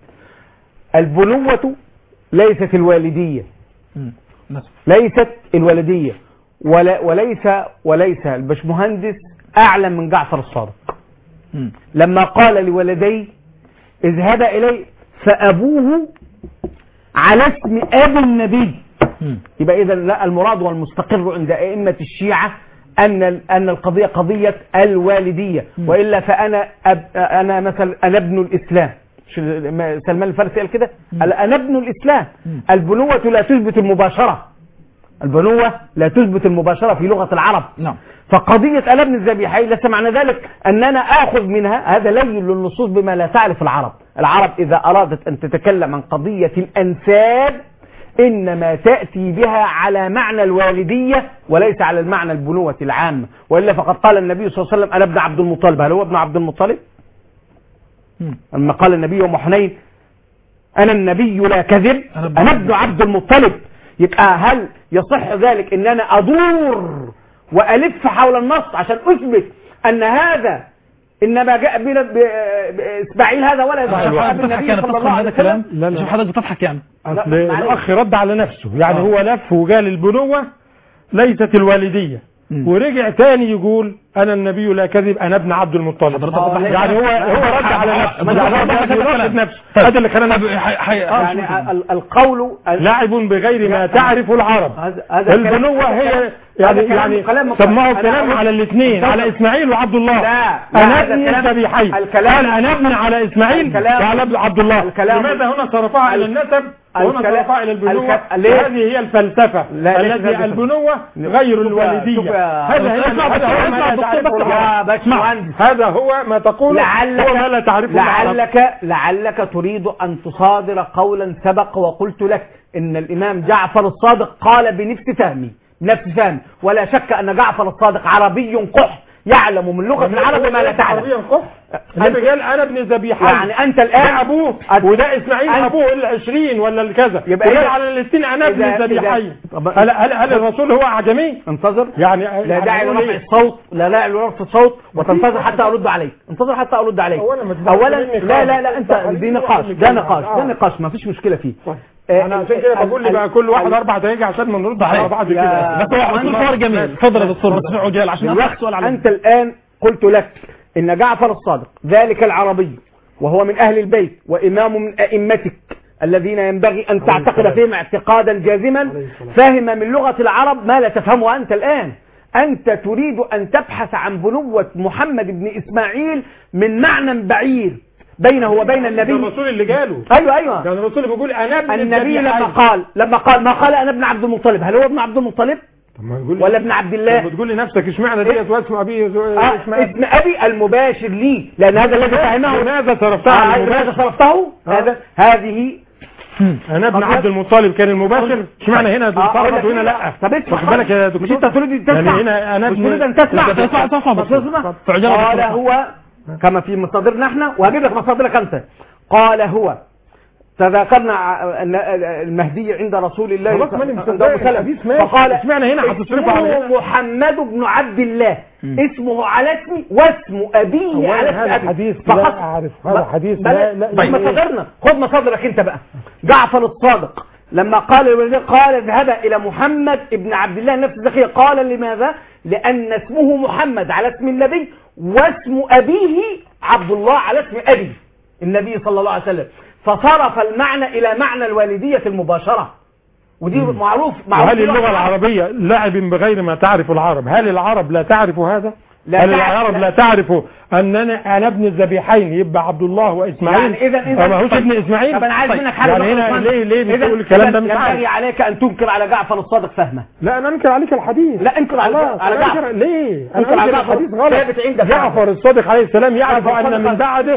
البنوة ليست الوالدية، ليست الوالدية ولا وليس وليس الباشمهندس اعلم من جعفر الصادق لما قال لولديه اذهبا اليه فابوه على اسم ابي النبي. يبقى اذا لا، المراد والمستقر عند ائمه الشيعه ان ان القضيه قضيه الوالديه، والا فانا أب انا مثلا انا ابن الاسلام. سلمان الفارسي قال كده، انا ابن الاسلام. البنوه لا تثبت المباشره، البنوه لا تثبت المباشره في لغه العرب. نعم. فقضيه انا ابن الذبيحين ليس معنى ذلك ان انا اخذ منها، هذا لين للنصوص بما لا تعرف العرب. العرب اذا ارادت ان تتكلم عن قضيه الانساب إنما تأتي بها على معنى الوالدية وليس على المعنى البنوة العامة، وإلا فقد قال النبي صلى الله عليه وسلم أنا ابن عبد المطلب. هل هو ابن عبد المطلب؟ أما قال النبي يوم حنين أنا النبي لا كذب أنا ابن عبد المطلب، يبقى هل يصح ذلك إن أنا أدور وألف حول النص عشان أثبت أن هذا انما جاء بنا باسماعيل هذا ولا يدخل النبي صلى الله عليه وسلم؟ لا لا حضرتك بتضحك يعني. اصل الاخ رد على نفسه يعني. آه. هو لف وقال البنوه ليست الوالديه، ورجع تاني يقول انا النبي لا كذب انا ابن عبد المطلب. آه يعني هو هو رد على نفسه، يعني نفسه. هذا اللي كان يعني القول لعب بغير ما تعرف العرب. البنوه هي يعني يعني سمعوا الكلام على الاثنين، على اسماعيل وعبد الله. انا ابن الذبيحين، قال انا ابن على اسماعيل وعلى ابن عبد الله. لماذا هنا صرفها الى النسب وهنا صرفها الى البنوه؟ هذه هي الفلسفه التي البنوه غير الوالديه. هذا هذا هو ما تقول، هو ما لا تعرفه. لعلك لعلك تريد ان تصادر قولا سبق وقلت لك ان الامام جعفر الصادق قال بنفس فهمي نفس فهم، ولا شك أن جعفر الصادق عربي قح يعلم من لغة العرب ما لا تعلم. النبي قال أنا ابن ذبيحين، يعني أنت الآن أبوه وده إسماعيل أبوه العشرين ولا الكذا، يبقى على الاثنين أنا ابن ذبيحين. هل هل هل الرسول هو أعجمي؟ انتظر يعني لا داعي لرفع الصوت، لا داعي لرفع الصوت وتنتظر حتى أرد عليك. انتظر حتى أرد عليك. أولا لا لا لا أنت دي نقاش، ده نقاش ده نقاش ما فيش مشكلة فيه. انا عشان كده بقول لي بقى كل واحد اربع دقايق عشان ما نرد على بعض كده. بس هو الحوار جميل. اتفضل يا دكتور، بس في عجاله عشان اخد سؤال على انت الان قلت لك ان جعفر الصادق ذلك العربي وهو من اهل البيت وامام من ائمتك الذين ينبغي ان تعتقد فيهم اعتقادا جازما، فاهم من لغه العرب ما لا تفهمه انت الان. انت تريد ان تبحث عن بنوه محمد بن اسماعيل من معنى بعيد بينه وبين النبي. الرسول اللي قاله. ايوه ايوه يعني الرسول بيقول انا ابن النبي لما قال لما قال ما قال انا ابن عبد المطلب، هل هو ابن عبد المطلب ولا ابن عبد الله؟ طب بتقول لي نفسك اشمعنى ديت واسم ابي اسم ابن ابي المباشر لي، لان هذا الذي فهمه. لماذا صرفتها؟ لماذا صرفته؟ هذا هذه انا ابن عبد المطلب كان المباشر، اشمعنى هنا انفرد وهنا لا؟ طب اسمع واخد بالك يا دكتور، مش انت تريد تسمع؟ يعني هنا انا مش تريد ان تسمع؟ تسمع تسمع بس قال هو كما في مصادرنا احنا، وهجيب لك مصادرك انت. قال هو تذكرنا المهدي عند رسول الله فقال اشمعنى هنا هتصرفوا على محمد بن عبد الله اسمه على اسمي واسم ابيه على اسم ابي. حديث لا اعرف هذا حديث لا لا مصادرنا. خد مصادرك انت بقى. جعفر الصادق لما قال قال اذهب الى محمد ابن عبد الله نفس الزكية، قال لماذا؟ لان اسمه محمد على اسم النبي واسم ابيه عبد الله على اسم ابي النبي صلى الله عليه وسلم، فصرف المعنى الى معنى الوالدية المباشرة، ودي مم. معروف معروف. وهل اللغة العربية لعب بغير ما تعرف العرب؟ هل العرب لا تعرف هذا؟ لا هل العرب لا, لا تعرف اننا انا ابن الذبيحين يبقى عبد الله واسماعيل؟ يعني اذا اذا ما هوش ابن اسماعيل. طب انا عايز منك حاجه يعني هنا ليه ليه بتقول الكلام ده؟ مش عارف. ينبغي عليك ان تنكر على جعفر الصادق فهمه. لا انا انكر عليك الحديث. لا انكر على على جعفر. ليه؟ انا انكر على الحديث غلط. جعفر الصادق عليه السلام يعرف ان من بعده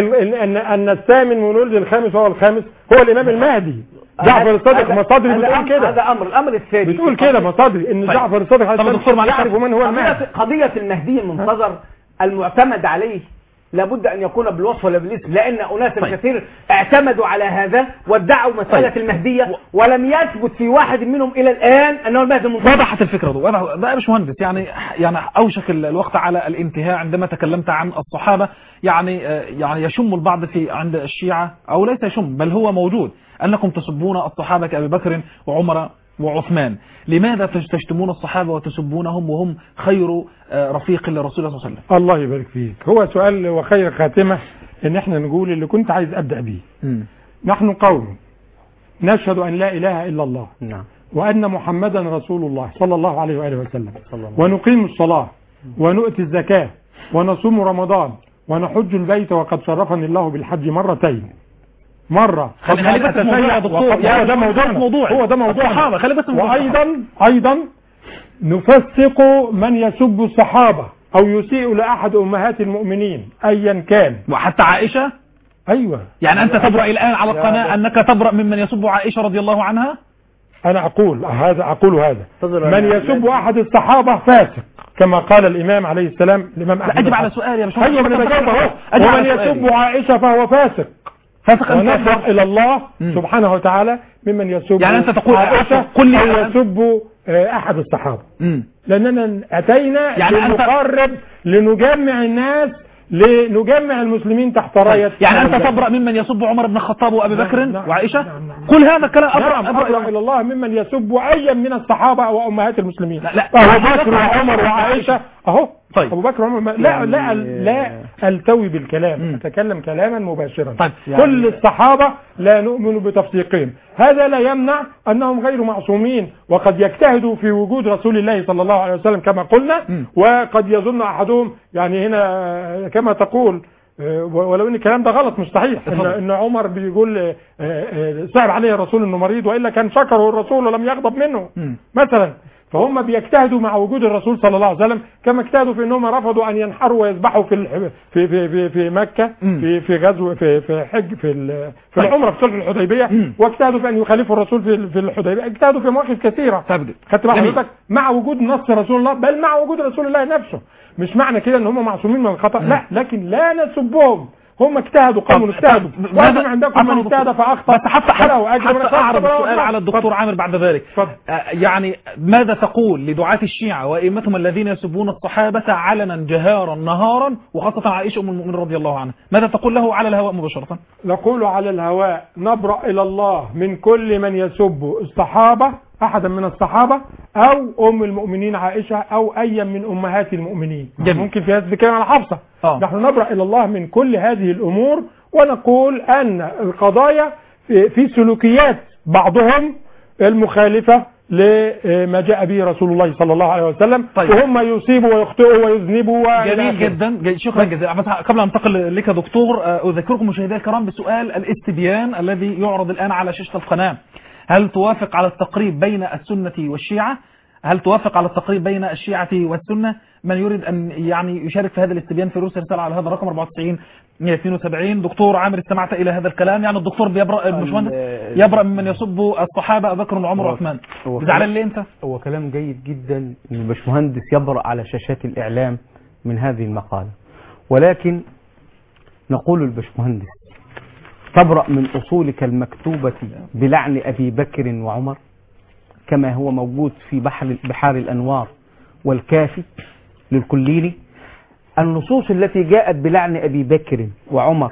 ان ان الثامن من ولد الخامس وهو الخامس هو الامام المهدي. جعفر الصادق مصادري بتقول كده. هذا امر الامر الثاني بتقول كده مصادري ان جعفر الصادق عليه السلام يعرف من هو المهدي. قضيه المهدي المنتظر المعتمد عليه لابد ان يكون بالوصف ولا بالاسم، لان اناس طيب. كثير اعتمدوا على هذا وادعوا مساله طيب. المهديه ولم يثبت في واحد منهم الى الان انه المهدي المنتظر. وضحت الفكره دي. ده يا باشمهندس يعني يعني اوشك الوقت على الانتهاء عندما تكلمت عن الصحابه. يعني يعني يشم البعض في عند الشيعه او ليس يشم بل هو موجود انكم تسبون الصحابه كابي بكر وعمر وعثمان. لماذا تشتمون الصحابة وتسبونهم وهم خير رفيق للرسول صلى الله عليه وسلم؟ الله يبارك فيك. هو سؤال وخير خاتمة ان احنا نقول اللي كنت عايز ابدأ به. م. نحن قوم نشهد ان لا اله الا الله نعم. وان محمدا رسول الله صلى الله عليه وآله وسلم، ونقيم الصلاة ونؤتي الزكاة ونصوم رمضان ونحج البيت، وقد شرفني الله بالحج مرتين. مرة خلي بس موضوع يا دكتور. هو ده موضوع هو ده موضوع خلي بس موضوع. وايضا ايضا نفسق من يسب الصحابة او يسيء لاحد امهات المؤمنين ايا كان وحتى عائشة. ايوه يعني انت تبرأ الان على القناة انك تبرأ ممن يسب عائشة رضي الله عنها؟ انا اقول هذا اقول هذا من يسب احد الصحابة فاسق كما قال الامام عليه السلام. الامام احمد اجب على سؤال يا باشمهندس. ايوه انا بجاوب اهو. ومن يسب عائشة فهو فاسق. ونبرأ إلى الله مم. سبحانه وتعالى ممن يسب يعني أنت تقول عائشة كل أو يسب أحد الصحابة. مم. لأننا أتينا يعني لنقرب أنت... لنجمع الناس لنجمع المسلمين تحت راية. يعني أنت تبرأ ممن يسب عمر بن الخطاب وأبي بكر نعم وعائشة نعم نعم. كل هذا الكلام أبرأ, نعم أبرأ, أبرأ إلى الله ممن يسب أيا من الصحابة وأمهات المسلمين. لا لا أبو بكر وعمر وعائشة أهو. طيب. أبو بكر وعمر لا يعني لا لا التوي بالكلام م. أتكلم كلاما مباشرا. طيب. يعني كل الصحابة لا نؤمن بتفسيقهم. هذا لا يمنع أنهم غير معصومين وقد يجتهدوا في وجود رسول الله صلى الله عليه وسلم كما قلنا م. وقد يظن أحدهم يعني هنا كما تقول ولو ان الكلام ده غلط مش صحيح ان, إن عمر بيقول صعب عليه الرسول انه مريض والا كان شكره الرسول ولم يغضب منه م. مثلا. فهم بيجتهدوا مع وجود الرسول صلى الله عليه وسلم كما اجتهدوا في انهم رفضوا ان ينحروا ويذبحوا في في في في, في مكه م. في في غزو في في حج في في العمره في صلح الحديبيه واجتهدوا في ان يخالفوا الرسول في في الحديبيه. اجتهدوا في مواقف كثيره. خدت بقى حضرتك مع وجود نص رسول الله بل مع وجود رسول الله نفسه. مش معنى كده ان هم معصومين من الخطا لا لكن لا نسبهم. هم اجتهدوا قوم اجتهدوا وانتم عندكم من اجتهد فاخطا. بس حتى حتى اعرض السؤال على الدكتور عامر بعد ذلك. آه يعني ماذا تقول لدعاة الشيعة وائمتهم الذين يسبون الصحابة علنا جهارا نهارا وخاصة عائشة ام المؤمنين رضي الله عنها؟ ماذا تقول له على الهواء مباشرة؟ نقول على الهواء نبرأ الى الله من كل من يسب الصحابة احدا من الصحابة او ام المؤمنين عائشة او اي من امهات المؤمنين. جميل. ممكن في هذا الكلام على حفصة. آه. نحن نبرأ الى الله من كل هذه الامور ونقول ان القضايا في سلوكيات بعضهم المخالفة لما جاء به رسول الله صلى الله عليه وسلم. طيب. وهم يصيبوا ويخطئوا ويذنبوا. جميل جدا. شكرا جزيلا. بس قبل ان انتقل لك دكتور اذكركم مشاهدينا الكرام بسؤال الاستبيان الذي يعرض الان على شاشة القناة. هل توافق على التقريب بين السنة والشيعة؟ هل توافق على التقريب بين الشيعة والسنة؟ من يريد أن يعني يشارك في هذا الاستبيان في يرسل رسالة على هذا الرقم أربعة وتسعين مئة واثنين وسبعين. دكتور عامر، استمعت إلى هذا الكلام؟ يعني الدكتور بيبرأ المشمهندس يبرأ ممن يسب الصحابة أبو بكر وعمر وعثمان. زعلان ليه أنت؟ هو كلام جيد جدا أن الباشمهندس يبرأ على شاشات الإعلام من هذه المقالة، ولكن نقول الباشمهندس تبرأ من أصولك المكتوبة بلعن أبي بكر وعمر كما هو موجود في بحر بحار الأنوار والكافي للكليني؟ النصوص التي جاءت بلعن أبي بكر وعمر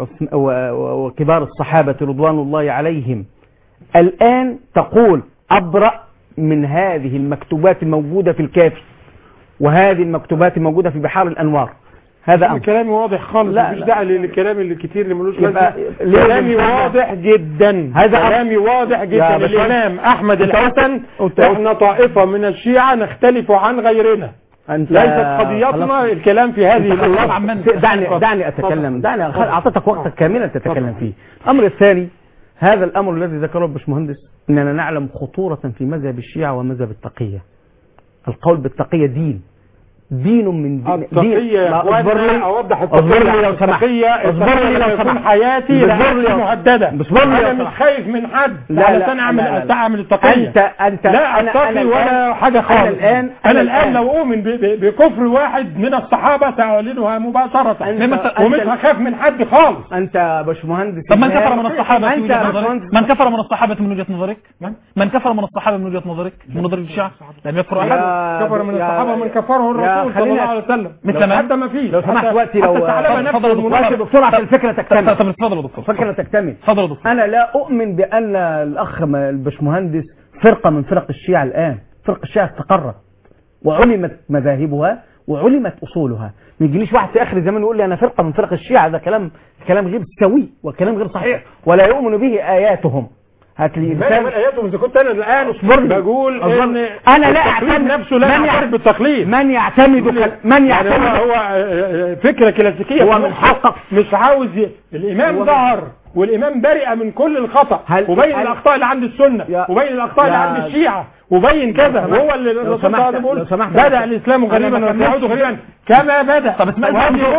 وكبار الصحابة رضوان الله عليهم الآن تقول أبرأ من هذه المكتوبات الموجودة في الكافي وهذه المكتوبات الموجودة في بحار الأنوار. هذا أمر كلامي واضح خالص، لا مفيش داعي للكلام اللي كتير اللي ملوش لازمه. كلامي واضح جدا، هذا كلامي واضح جدا. الإمام أحمد الحسن احنا طائفة من الشيعة نختلف عن غيرنا، ليست قضيتنا الكلام في هذه الأمور. دعني دعني أتكلم، دعني أعطيتك وقتك كاملا تتكلم فيه. الأمر الثاني، هذا الأمر الذي ذكره الباشمهندس أننا نعلم خطورة في مذهب الشيعة ومذهب التقية. القول بالتقية دين دين من دين. التقية اصبر لي اوضح اصبر لي لو سمحت اصبر لي لو سمحت حياتي لا مهدده. انا مش خايف من حد علشان اعمل اعمل التقية. انت انت لا اتقي ولا حاجه خالص. انا الان انا الان لو اؤمن بكفر واحد من الصحابه ساعلنها مباشره ومش هخاف من حد خالص. انت يا باشمهندس طب من كفر من الصحابه من وجهه نظرك؟ من كفر من الصحابه من وجهه نظرك؟ من كفر من الصحابه من وجهه نظرك؟ من نظر الشيعة لم يكفر احد. كفر من الصحابه من كفره الرسول صلى الله عليه وسلم مثل ما حتى ما فيه. لو سمحت وقتي لو تفضل بسرعه الفكره تكتمل. طب اتفضل يا دكتور. الفكره تكتمل. اتفضل يا دكتور. انا لا اؤمن بان الاخ الباشمهندس فرقه من فرق الشيعة الان. فرق الشيعة استقرت وعلمت مذاهبها وعلمت اصولها. ما يجينيش واحد في اخر الزمان يقول لي انا فرقه من فرق الشيعة، ده كلام كلام غير سوي وكلام غير صحيح ولا يؤمن به اياتهم. هات لي انسان من اياتهم. اذا كنت انا الان بقول ان انا لا اعتمد نفسه لا يعترف بالتقليد. من يعتمد من يعتمد يعني هو فكره كلاسيكيه هو من حقق مش عاوز الامام ظهر والامام برئ من كل الخطا وبين الاخطاء اللي عند السنه وبين الاخطاء اللي عند الشيعة وبين كذا، وهو اللي الرسول صلى الله عليه وسلم بيقول بدا الاسلام غريبا وسيعود غريبا كما بدا. طب اسمع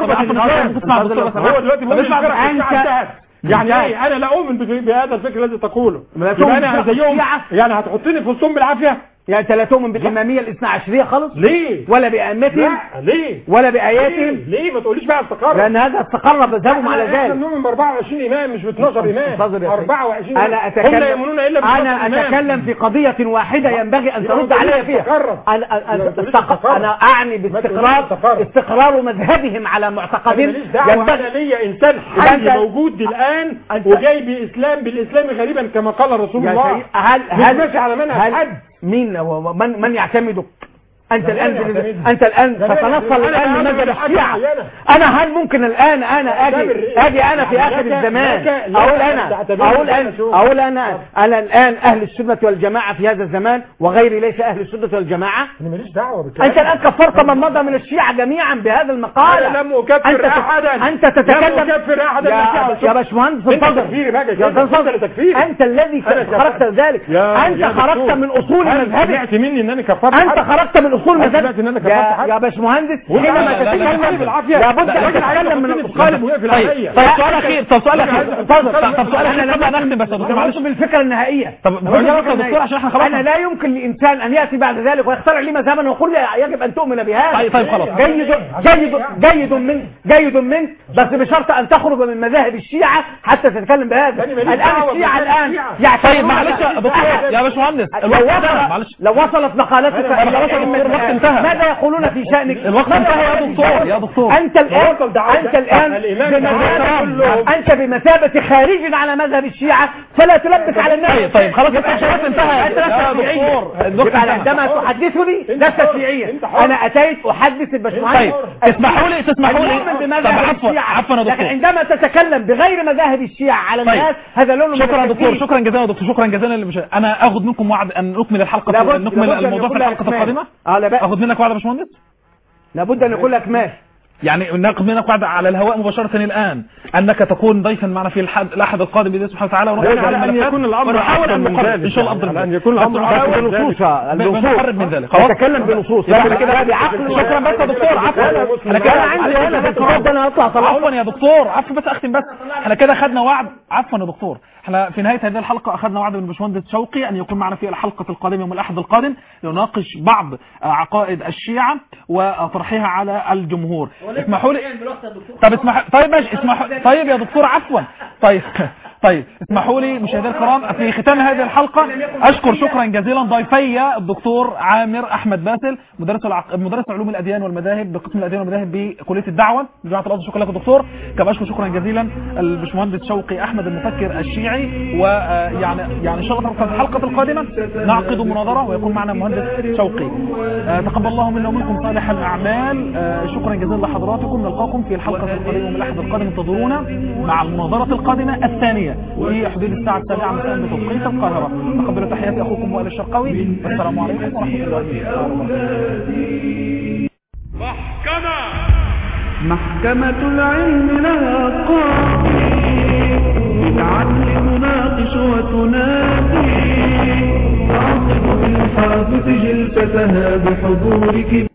اسمع هو دلوقتي بيقول يعني ايه؟ انا لا اؤمن بهذا الفكر الذي تقوله. انا زيهم يعني هتحطني في وسطهم بالعافيه؟ يعني انت لا تؤمن بالاماميه الاثنا عشريه خالص؟ ليه؟ ولا بائمتهم؟ ليه؟ ولا باياتهم؟ ليه؟ ليه ما تقوليش بقى استقر؟ لان هذا استقر مذهبهم على ذلك. احنا بنؤمن ب أربعة وعشرين امام مش ب اثناشر امام. أربعة وعشرين انا اتكلم هم لا يؤمنون الا ب انا اتكلم في قضيه واحده ينبغي ان ترد علي فيها. انا انا اعني باستقرار استقرار مذهبهم على معتقد ينبغي لي انسان حي موجود الان وجاي باسلام بالاسلام غريبا كما قال رسول الله. هل هل ماشي على منهج حد؟ مين هو من من يعتمدك؟ انت الان انت الان تتنصل الان من مذهب الشيعة. انا هل ممكن الان انا اجي اجي انا في اخر الزمان اقول انا اقول انا اقول انا انا الان اهل السنه والجماعه في هذا الزمان وغيري ليس اهل السنه والجماعه؟ انا ماليش دعوه بالكلام. انت الان كفرت من مضى من الشيعة جميعا بهذا المقال. انا لم اكفر احدا. انت تتكلم لم اكفر احدا يا باشمهندس اتفضل. انت الذي خرجت ذلك. انت خرجت من اصول مذهبك. سمعت مني ان انا كفرت. انت خرجت من اصول مذهبك يا يا باشمهندس حينما تتكلم بالعافيه لابد ان تتكلم من القالب وقف العافيه. طيب سؤال اخير طب سؤال اخير طب سؤال اخير قبل ان نختم بس معلش بالفكره النهائيه. طب يا دكتور عشان احنا خلاص انا لا يمكن لانسان ان ياتي بعد ذلك ويخترع لي مذهبا ويقول لي يجب ان تؤمن بهذا. طيب طيب خلاص جيد جيد جيد من جيد من بس بشرط ان تخرج من مذاهب الشيعة حتى تتكلم بهذا. الان الشيعة الان طيب معلش يا باشمهندس لو وصلت مقالتك ماذا يقولون في شأنك؟ الوقت انتهى يا دكتور يا دكتور. انت الان انت الان بمثابة انت بمثابة خارج على مذهب الشيعة فلا تلبس على الناس. طيب طيب خلاص الشرف انتهى يا دكتور. الدكتور عندما تحدثني لست شيعيا. انا اتيت احدث الباشمهندس. طيب تسمحوا لي تسمحوا لي طب عفوا عفوا يا دكتور. لكن عندما تتكلم بغير مذاهب الشيعة على الناس هذا لون. شكرا دكتور شكرا جزيلا دكتور شكرا جزيلا اللي مش انا اخذ منكم وعد ان نكمل الحلقة نكمل الموضوع في الحلقة القادمة. اخذ منك وعد يا باشمهندس. لابد ان يكون لك ماشي. يعني ناخذ منك وعد على الهواء مباشرة الآن أنك تكون ضيفا معنا في الأحد القادم بإذن الله سبحانه وتعالى، ونحن على أن يكون الأمر أفضل من ذلك، إن شاء الله أفضل على أن يكون الأمر أفضل بنصوص بنقرب من ذلك. خلاص نتكلم بنصوص كده بعقل. شكرا بس يا دكتور، عفوا أنا كده عندي هنا في الكتاب ده أنا هطلع طلع عفوا يا دكتور، عفوا بس أختم بس. احنا كده خدنا وعد، عفوا يا دكتور، احنا في نهاية هذه الحلقة أخذنا وعد من باشمهندس شوقي أن يكون معنا في الحلقة القادمة يوم الأحد القادم لنناقش بعض عقائد الشيعة وطرحها على الجمهور. اسمحوا لي طب اسمح طيب ماشي اسمح طيب يا دكتور عفوا طيب طيب اسمحوا لي مشاهدينا الكرام في ختام هذه الحلقة أشكر شكرا جزيلا ضيفي الدكتور عامر أحمد باسل مدرس العق... مدرس علوم الأديان والمذاهب بقسم الأديان والمذاهب بكلية الدعوة جامعة الأزهر. شكرا لك يا دكتور. كما أشكر شكرا جزيلا الباشمهندس شوقي أحمد المفكر الشيعي، ويعني يعني إن شاء الله في الحلقة القادمة نعقد مناظرة ويكون معنا المهندس شوقي. تقبل الله منا ومنكم صالح الأعمال. شكرا جزيلا لحضراتكم. نلقاكم في الحلقة القادمة يوم الأحد القادم، انتظرونا مع المناظرة القادمة الثانية في حدود الساعة السابعة مساء بتوقيت القاهرة. تقبلوا تحياتي أخوكم وائل الشرقاوي، والسلام عليكم ورحمة الله وبركاته. محكمة محكمة العلم لها قاضي، بالعدل تناقش وتنادي، تعصب بالحافظ جلستها بحضورك.